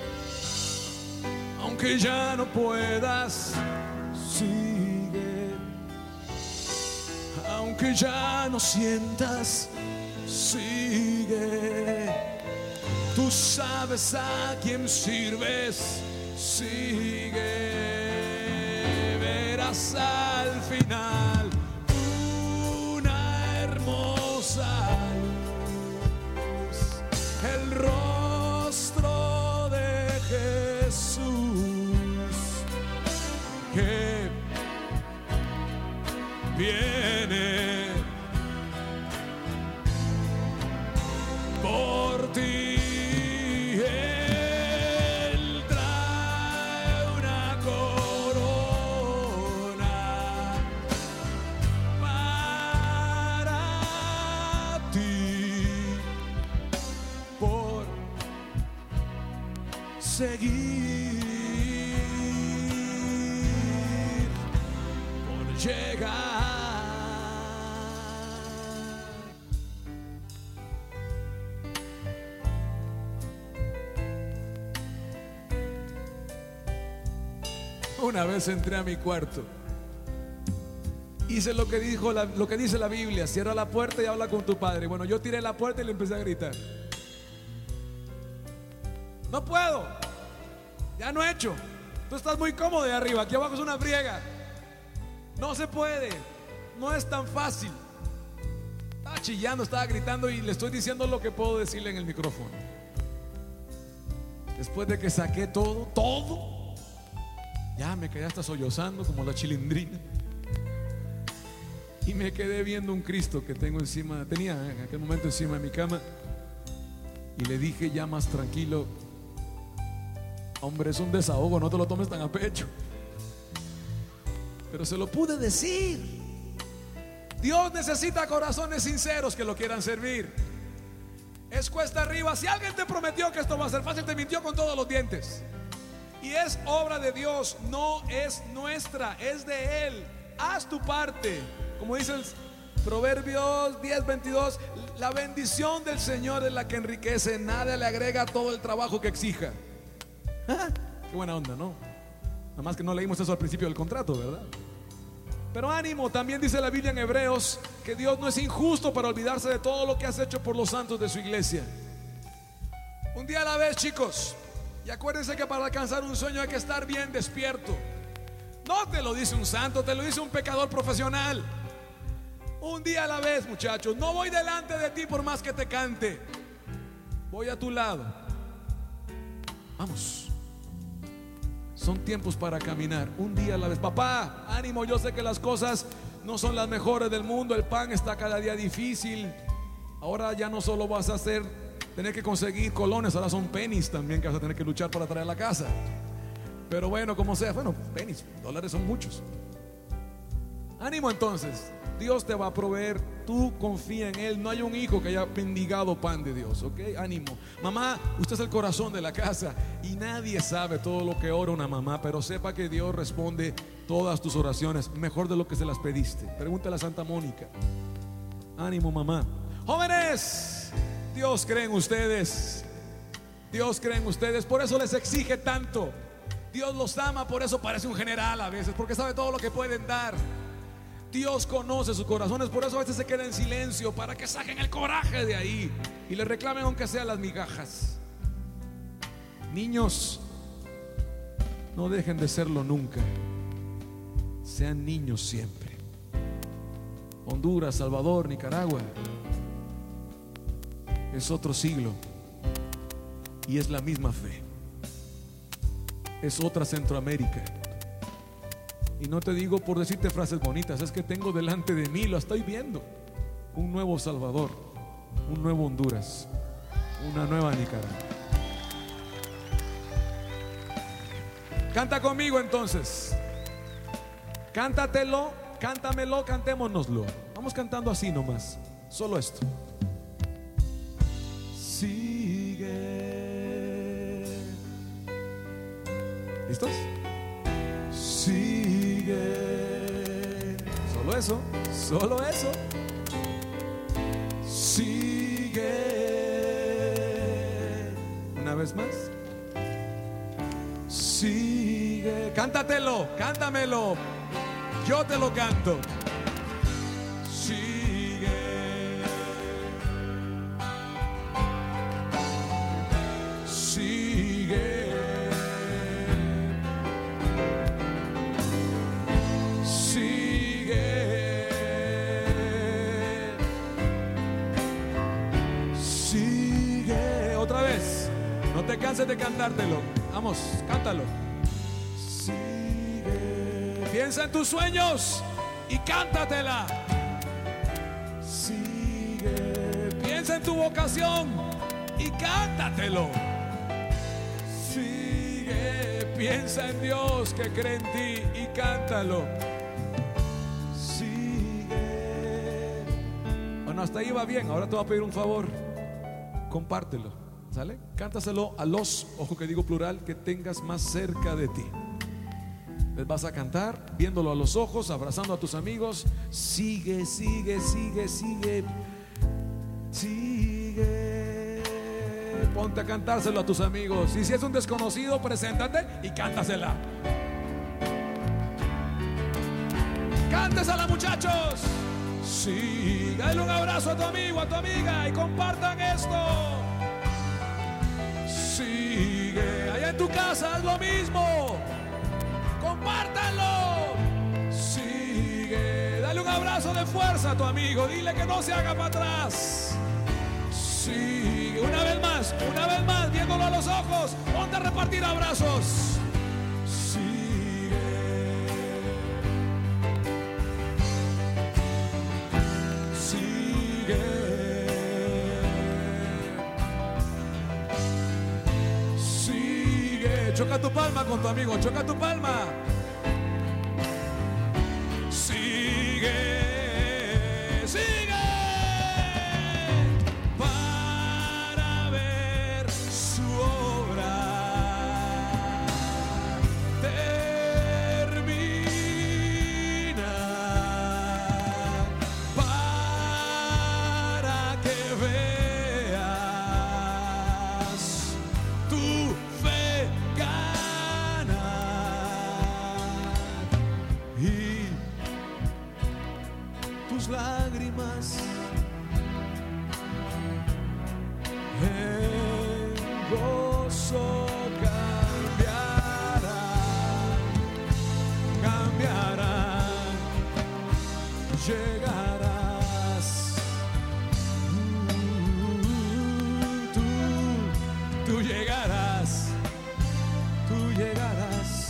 Speaker 8: aunque ya no puedas, sigue, aunque ya no sientas, sigue. Tú sabes a quién sirves, sigue. Verás al final una hermosa luz, el rostro de Jesús, que viene por ti. Él trae una corona para ti, por seguir, por llegar. Una vez entré a mi cuarto, hice lo que dice la Biblia: cierra la puerta y habla con tu padre. Bueno, yo tiré la puerta y le empecé a gritar: no puedo, ya no he hecho, tú estás muy cómodo de arriba, aquí abajo es una friega, no se puede, no es tan fácil. Estaba chillando, estaba gritando y le estoy diciendo lo que puedo decirle en el micrófono. Después de que saqué todo, ya me quedé hasta sollozando como la chilindrina. Y me quedé viendo un Cristo que tenía en aquel momento encima de mi cama. Y le dije ya más tranquilo: hombre, es un desahogo, no te lo tomes tan a pecho. Pero se lo pude decir. Dios necesita corazones sinceros que lo quieran servir. Es cuesta arriba. Si alguien te prometió que esto va a ser fácil, te mintió con todos los dientes. Y es obra de Dios, no es nuestra, es de Él. Haz tu parte. Como dice el Proverbios 10:22, la bendición del Señor es la que enriquece, nada le agrega todo el trabajo que exija. Qué buena onda, ¿no? Nada más que no leímos eso al principio del contrato, ¿verdad? Pero ánimo, también dice la Biblia en Hebreos que Dios no es injusto para olvidarse de todo lo que has hecho por los santos de su iglesia. Un día a la vez, chicos. Y acuérdense que para alcanzar un sueño hay que estar bien despierto. No te lo dice un santo, te lo dice un pecador profesional. Un día a la vez, muchachos. No voy delante de ti por más que te cante. Voy a tu lado. Vamos. Son tiempos para caminar, un día a la vez. Papá, ánimo, yo sé que las cosas no son las mejores del mundo. El pan está cada día difícil. Ahora ya no solo vas a tener que conseguir colones, ahora son pennies también que vas a tener que luchar para traer a la casa. Pero bueno, como sea, pennies, dólares son muchos. Ánimo entonces, Dios te va a proveer, tú confía en Él. No hay un hijo que haya mendigado pan de Dios, ¿ok? Ánimo. Mamá, usted es el corazón de la casa y nadie sabe todo lo que ora una mamá, pero sepa que Dios responde todas tus oraciones mejor de lo que se las pediste. Pregúntale a Santa Mónica. Ánimo, mamá. Jóvenes, Dios cree en ustedes. Dios cree en ustedes, por eso les exige tanto. Dios los ama, por eso parece un general a veces, porque sabe todo lo que pueden dar. Dios conoce sus corazones, por eso a veces se queda en silencio, para que saquen el coraje de ahí y le reclamen aunque sea las migajas. Niños, no dejen de serlo nunca. Sean niños siempre. Honduras, Salvador, Nicaragua. Es otro siglo y es la misma fe. Es otra Centroamérica. Y no te digo por decirte frases bonitas, es que tengo delante de mí, lo estoy viendo, un nuevo Salvador, un nuevo Honduras, una nueva Nicaragua. Canta conmigo entonces. Cántatelo, cántamelo, cantémonoslo. Vamos cantando así nomás, solo esto. Sigue. ¿Listos? Sigue. Solo eso, solo eso. Sigue. Una vez más. Sigue. Cántatelo, cántamelo. Yo te lo canto. Sigue. Sigue. Sigue. Sigue. Otra vez. No te canses de cantártelo. Vamos, cántalo. Sigue. Piensa en tus sueños y cántatela. Sigue. Piensa en tu vocación y cántatelo. Sigue. Piensa en Dios que cree en ti y cántalo. Sigue. Bueno, hasta ahí va bien. Ahora te voy a pedir un favor. Compártelo. ¿Sale? Cántaselo a los, ojo que digo plural, que tengas más cerca de ti. Les vas a cantar viéndolo a los ojos, abrazando a tus amigos. Sigue, sigue, sigue, sigue. Sigue. Ponte a cantárselo a tus amigos. Y si es un desconocido, preséntate y cántasela. Cántesela, muchachos. Sigue. Dale un abrazo a tu amigo, a tu amiga y compartan esto. Sigue. Allá en tu casa haz lo mismo. Compártanlo. Sigue. Dale un abrazo de fuerza a tu amigo. Dile que no se haga para atrás. Sigue. Una vez más, viéndolo a los ojos. Ponte a repartir abrazos. Sigue. Sigue. Choca tu palma con tu amigo, choca tu palma. Sigue, sigue. Para ver su obra termina. Para que veas tu fe y tus lágrimas en gozo cambiarán, llegarás, tú llegarás, tú llegarás.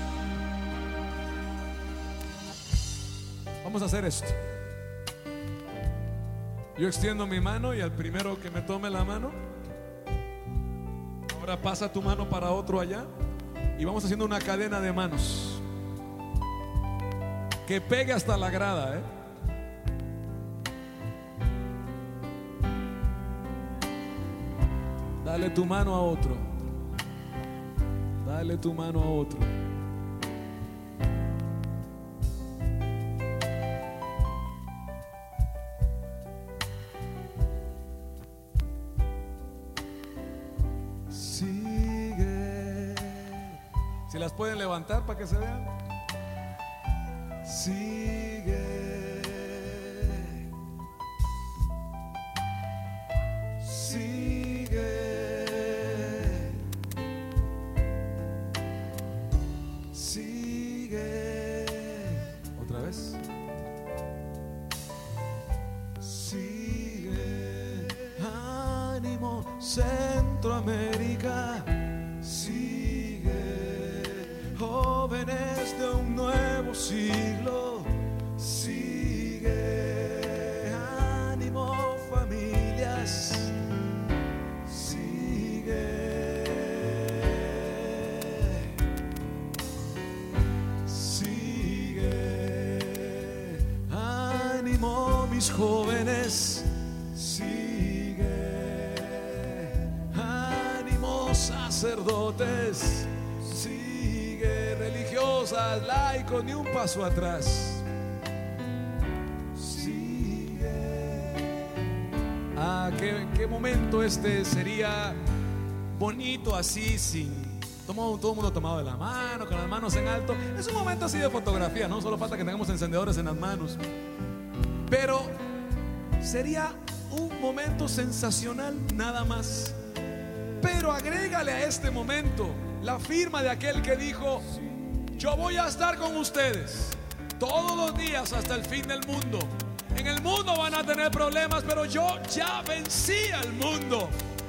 Speaker 8: Vamos a hacer esto. Yo extiendo mi mano y al primero que me tome la mano, ahora pasa tu mano para otro allá y vamos haciendo una cadena de manos que pegue hasta la grada, ¿eh? Dale tu mano a otro. Dale tu mano a otro. Sigue. Si las pueden levantar para que se vean. Sigue. Sigue. Sigue. Otra vez.
Speaker 7: Centroamérica sigue, jóvenes de un nuevo siglo sigue, ánimo familias sigue, sigue, ánimo mis jóvenes sigue, ánimo sacerdotes sigue, religiosas, laicos, ni un paso atrás. ¿Qué momento este sería bonito así, sin todo el mundo tomado de la mano, con las manos en alto? Es un momento así de fotografía, no solo falta que tengamos encendedores en las manos, pero sería un momento sensacional nada más. Pero agrégale a este momento la firma de aquel que dijo: yo voy a estar con ustedes todos los días hasta el fin del mundo. En el mundo van a tener problemas, pero yo ya vencí al mundo.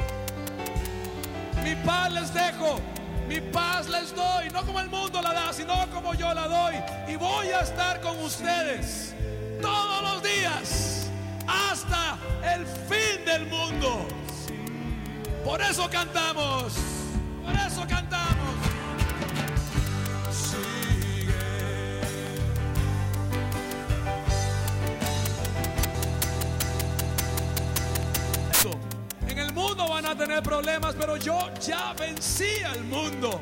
Speaker 7: Mi paz les dejo, mi paz les doy, no como el mundo la da, sino como yo la doy. Y voy a estar con ustedes todos los días hasta el fin del mundo. Por eso cantamos, por eso cantamos. En el mundo van a tener problemas, pero yo ya vencí al mundo.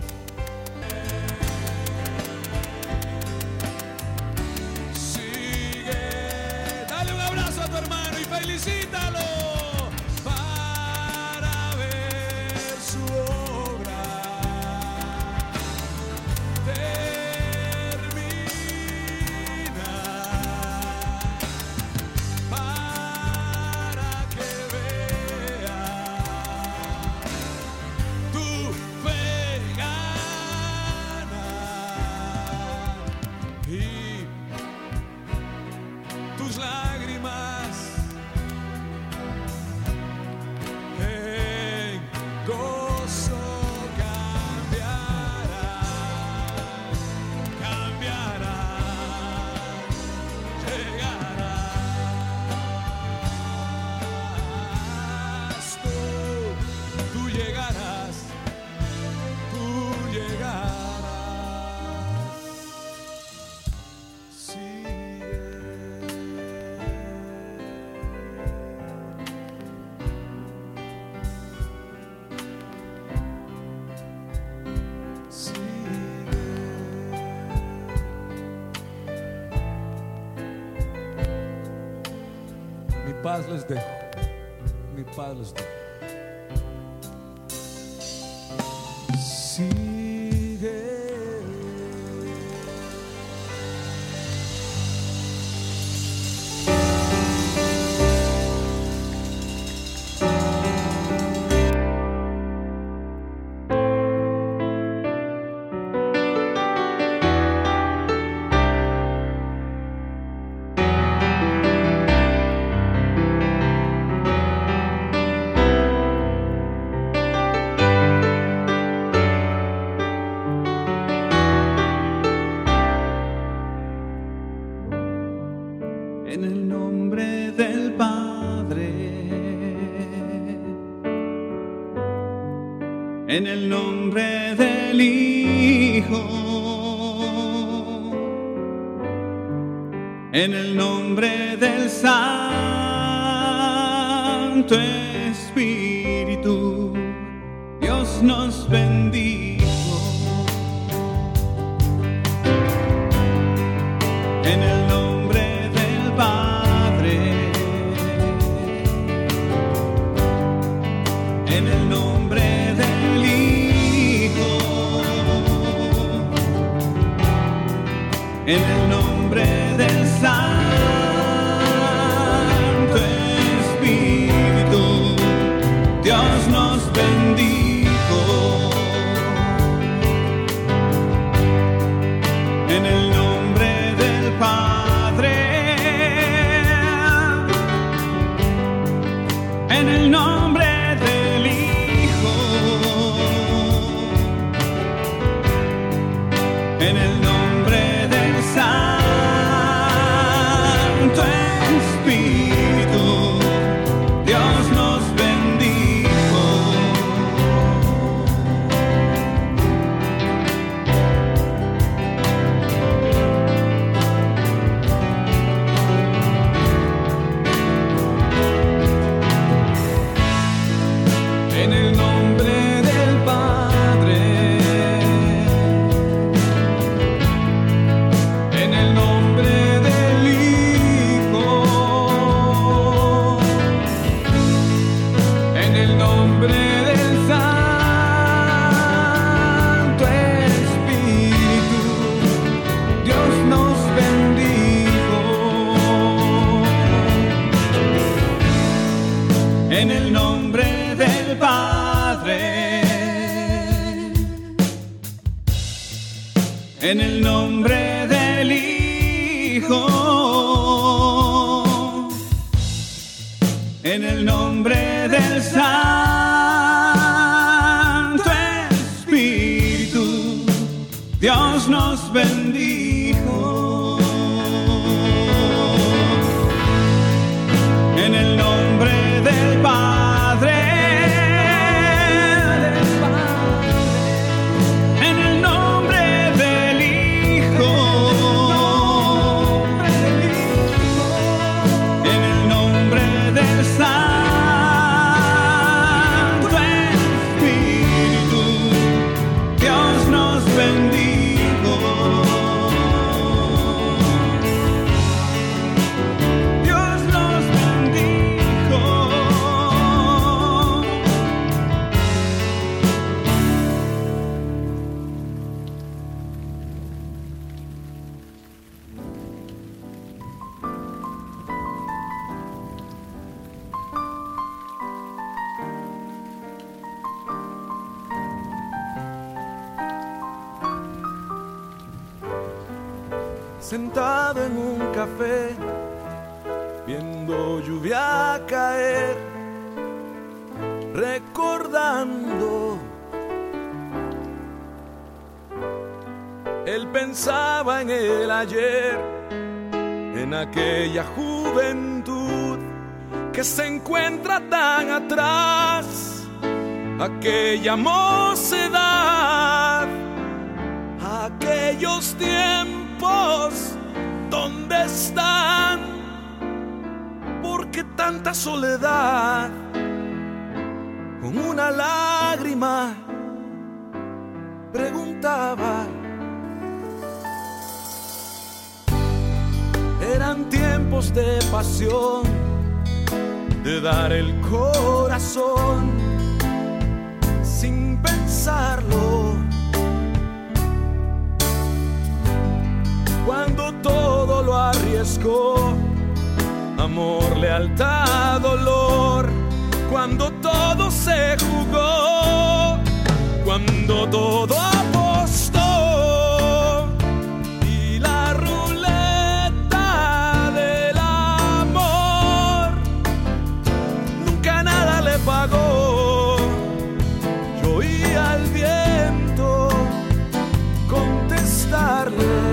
Speaker 7: Sigue, dale un abrazo a tu hermano y felicítalo para ver su obra terminar, para que vea tu fe gana y tus lágrimas en gozo cambiarán, llegarás, tú llegarás, tú llegarás. Sigue. Mi paz les dejo, mi paz les dejo. Sigue.
Speaker 6: En el nombre del Padre, en el nombre del Hijo, en el nombre del Santo Espíritu, Dios nos bendijo. En el nombre del Padre, en el nombre del Hijo, en el nombre del Santo Espíritu, Dios nos bendijo. En el nombre del Padre, en el nombre del Hijo,
Speaker 13: en el nombre del Padre, en el nombre del Hijo, en el nombre del Santo Espíritu, Dios nos bendijo. En el nombre del Padre, en el nombre del Hijo, en el nombre del Santo Espíritu, Dios nos bendijo. Dios nos bendijo.
Speaker 11: Sentado en un café, viendo lluvia caer, recordando. Él pensaba en el ayer, en aquella juventud que se encuentra tan atrás, aquella mocedad, aquellos tiempos. ¿Dónde están? ¿Por qué tanta soledad? Con una lágrima preguntaba. Eran tiempos de pasión, de dar el corazón sin pensarlo. Cuando todo lo arriesgó, amor, lealtad, dolor. Cuando todo se jugó, cuando todo apostó, y la ruleta del amor nunca nada le pagó. Yo oía al viento contestarle.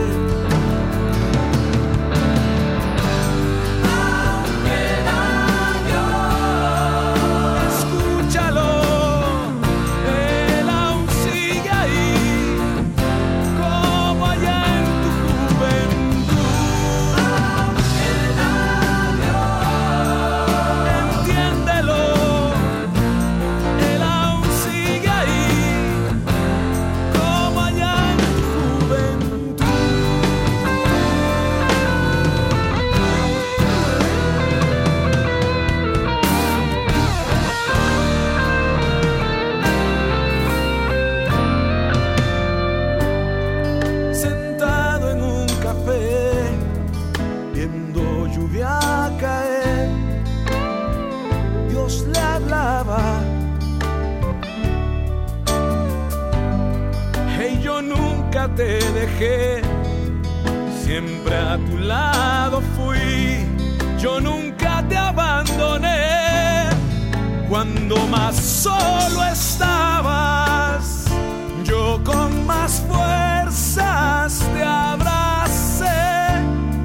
Speaker 11: Te dejé, siempre a tu lado fui, yo nunca te abandoné. Cuando más solo estabas, yo con más fuerzas te abracé.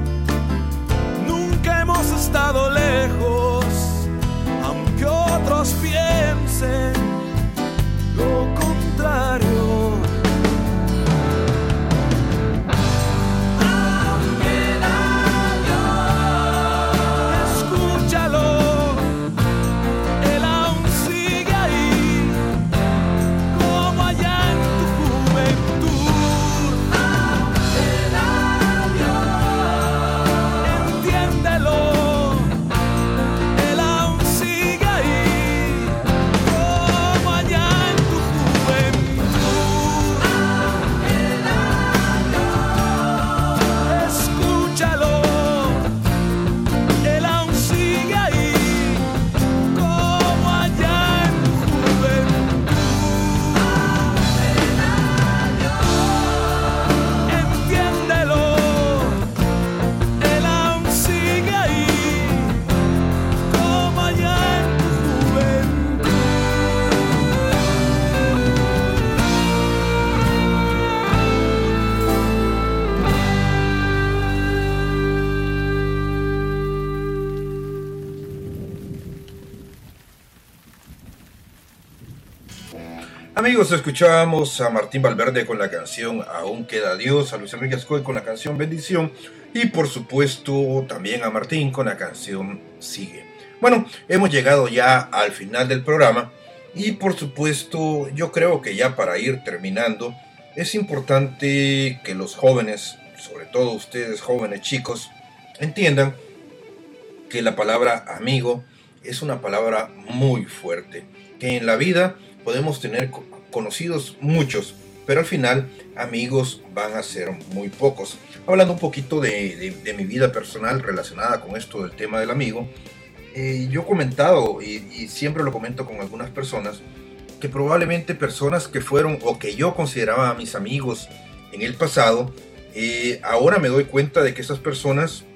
Speaker 11: Nunca hemos estado lejos, aunque otros piensen lo contrario. Él aún sigue ahí.
Speaker 5: Amigos, escuchábamos a Martín Valverde con la canción Aún Queda Dios, a Luis Enrique Ascoy con la canción Bendición y por supuesto también a Martín con la canción Sigue. Bueno, hemos llegado ya al final del programa y por supuesto yo creo que ya para ir terminando es importante que los jóvenes, sobre todo ustedes jóvenes chicos, entiendan que la palabra amigo es una palabra muy fuerte, que en la vida podemos tener conocidos muchos, pero al final amigos van a ser muy pocos. Hablando un poquito de mi vida personal relacionada con esto del tema del amigo, yo he comentado y siempre lo comento con algunas personas, que probablemente personas que fueron o que yo consideraba mis amigos en el pasado, ahora me doy cuenta de que esas personas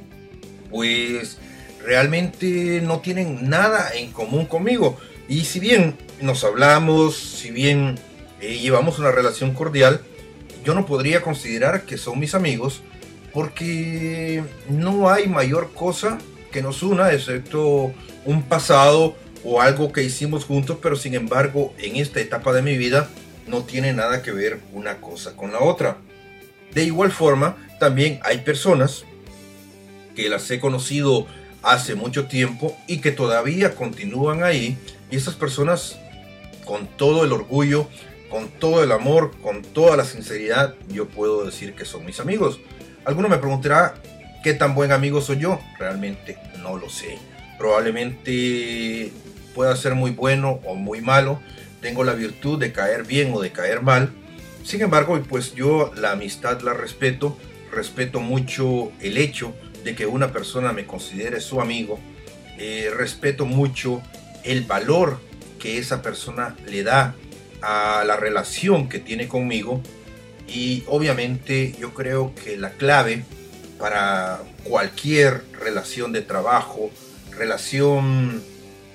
Speaker 5: pues realmente no tienen nada en común conmigo. Y si bien nos hablamos, si bien llevamos una relación cordial, yo no podría considerar que son mis amigos porque no hay mayor cosa que nos una excepto un pasado o algo que hicimos juntos, pero sin embargo en esta etapa de mi vida no tiene nada que ver una cosa con la otra. De igual forma, también hay personas que las he conocido hace mucho tiempo y que todavía continúan ahí, y esas personas, con todo el orgullo, con todo el amor, con toda la sinceridad, yo puedo decir que son mis amigos. Alguno me preguntará qué tan buen amigo soy yo. Realmente no lo sé. Probablemente pueda ser muy bueno o muy malo. Tengo la virtud de caer bien o de caer mal. Sin embargo, pues yo la amistad la respeto. Respeto mucho el hecho de que una persona me considere su amigo. Respeto mucho el valor que esa persona le da a la relación que tiene conmigo, y obviamente yo creo que la clave para cualquier relación de trabajo, relación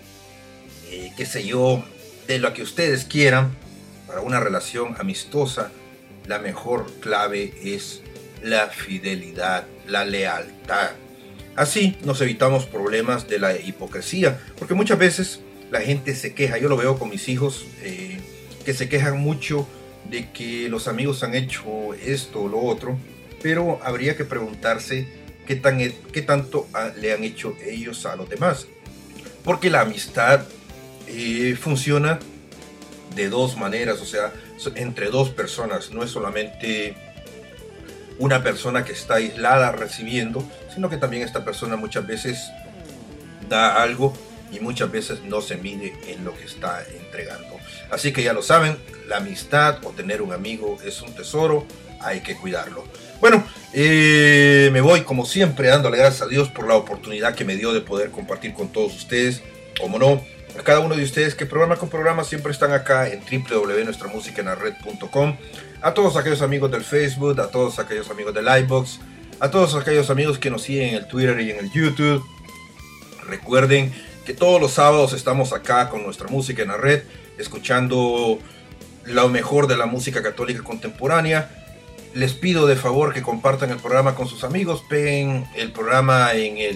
Speaker 5: qué sé yo, de lo que ustedes quieran, para una relación amistosa, la mejor clave es la fidelidad, la lealtad. Así nos evitamos problemas de la hipocresía, porque muchas veces la gente se queja, yo lo veo con mis hijos, que se quejan mucho de que los amigos han hecho esto o lo otro, pero habría que preguntarse qué tanto le han hecho ellos a los demás, porque la amistad funciona de dos maneras, o sea, entre dos personas, no es solamente una persona que está aislada recibiendo, sino que también esta persona muchas veces da algo y muchas veces no se mide en lo que está entregando. Así que ya lo saben, la amistad o tener un amigo es un tesoro, hay que cuidarlo. Bueno, me voy como siempre dándole gracias a Dios por la oportunidad que me dio de poder compartir con todos ustedes. Como no, a cada uno de ustedes que programa con programa siempre están acá en www.nuestramusicaenlared.com. A todos aquellos amigos del Facebook, a todos aquellos amigos del iVoox, a todos aquellos amigos que nos siguen en el Twitter y en el YouTube. Recuerden que todos los sábados estamos acá con Nuestra Música en la Red, escuchando lo mejor de la música católica contemporánea. Les pido de favor que compartan el programa con sus amigos, peguen el programa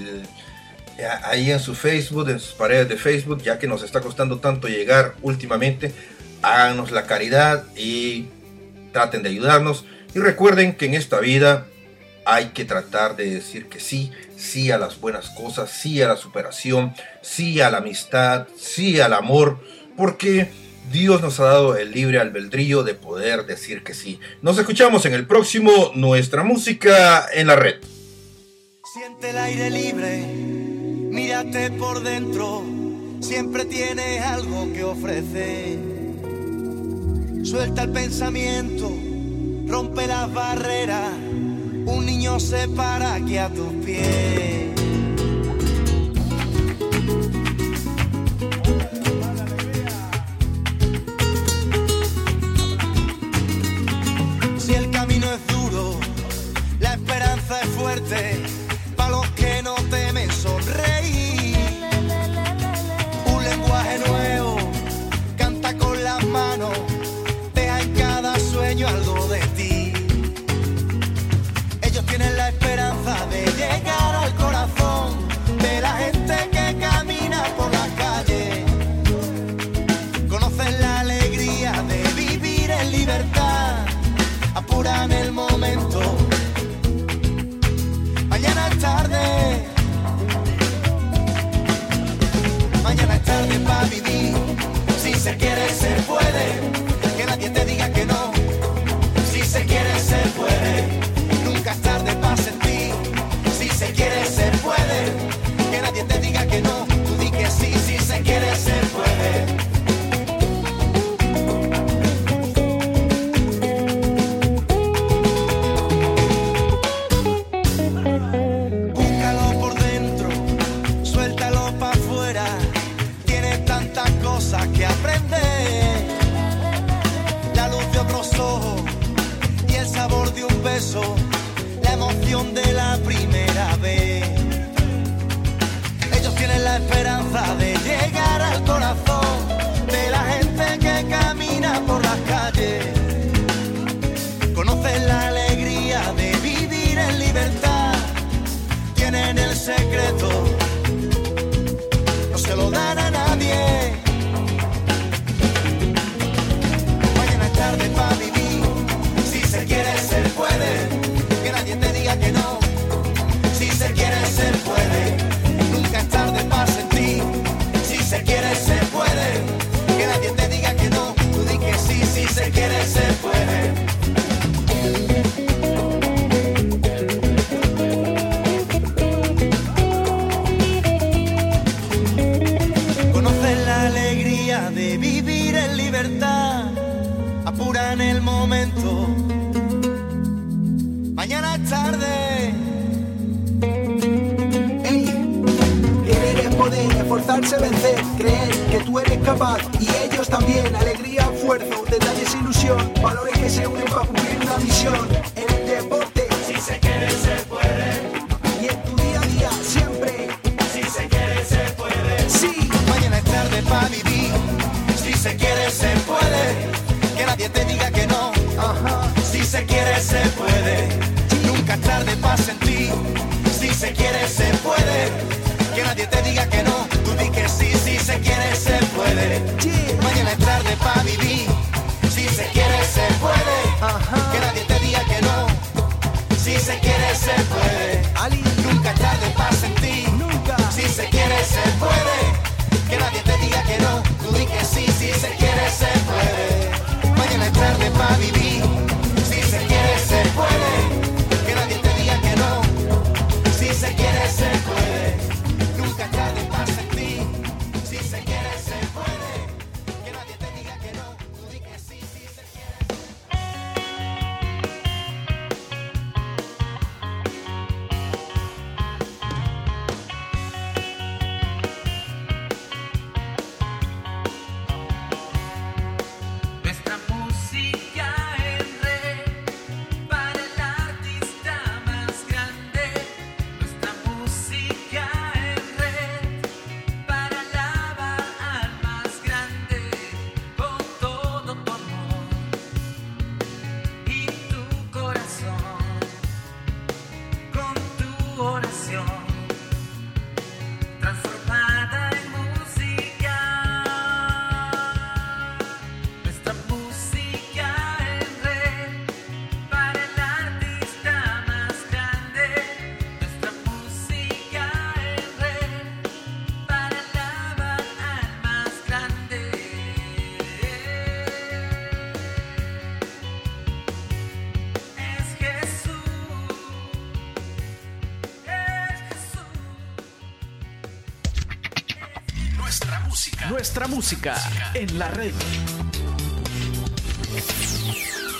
Speaker 5: ahí en su Facebook, en sus paredes de Facebook, ya que nos está costando tanto llegar últimamente. Háganos la caridad y traten de ayudarnos. Y recuerden que en esta vida hay que tratar de decir que sí, sí a las buenas cosas, sí a la superación, sí a la amistad, sí al amor, porque Dios nos ha dado el libre albedrío de poder decir que sí. Nos escuchamos en el próximo Nuestra Música en la Red.
Speaker 10: Siente el aire libre, mírate por dentro, siempre tienes algo que ofrecer. Suelta el pensamiento, rompe las barreras, un niño se para aquí a tus pies. Si el camino es duro, la esperanza es fuerte, para los que no temen sonreír. Un lenguaje nuevo, canta con las manos, deja en cada sueño algo de ti. Ellos tienen la esperanza de llegar al corazón. que nadie te diga que no. Si se quiere, se puede. Nunca es tarde para sentir. Si se quiere, se puede. Que nadie te diga que no. Tú di que sí, si se quiere, se puede. Que aprender la luz de otros ojos y el sabor de un beso, la emoción de la primera vez. Ellos tienen la esperanza de llegar al corazón de la gente que camina por las calles. Conocen la alegría de vivir en libertad, tienen el secreto, no se lo dan a nadie. Tarde para vivir, si se quiere se puede, que nadie te diga que no, si se quiere se puede, nunca es tarde para sentir, si se quiere se puede, que nadie te diga que no, tú di que sí, si se quiere se puede. Conocen la alegría de vivir en libertad, apuran el momento, mañana es tarde.
Speaker 15: Ey, querer es poder, esforzarse, vencer, creer que tú eres capaz y ellos también. Alegría, esfuerzo, detalles, ilusión, valores que se unen para cumplir una misión. En el deporte,
Speaker 2: si se quiere se puede,
Speaker 15: y en tu día a día siempre,
Speaker 2: si se quiere se puede.
Speaker 15: Sí,
Speaker 10: mañana es tarde para vivir, si se quiere se puede. Que nadie te diga que no. Ajá. Si se quiere se puede. Nunca es tarde para sentir. Si se quiere se puede. Que nadie te diga que no. Tú di que sí, si se quiere se puede. Mañana es tarde para vivir. Si se quiere se puede. Ajá. Que nadie te diga que no. Si se quiere se puede. Nunca es tarde para sentir. Nunca. Si se quiere se puede. Que nadie te diga que no. Tú di que sí, si se quiere se puede. Mañana es tarde para vivir, si se quiere se puede, que nadie te diga que no, si se quiere se puede, nunca es tarde para sentir, si se quiere se puede, que nadie te diga que no, tú di que sí, si se quiere.
Speaker 16: Nuestra música en la red.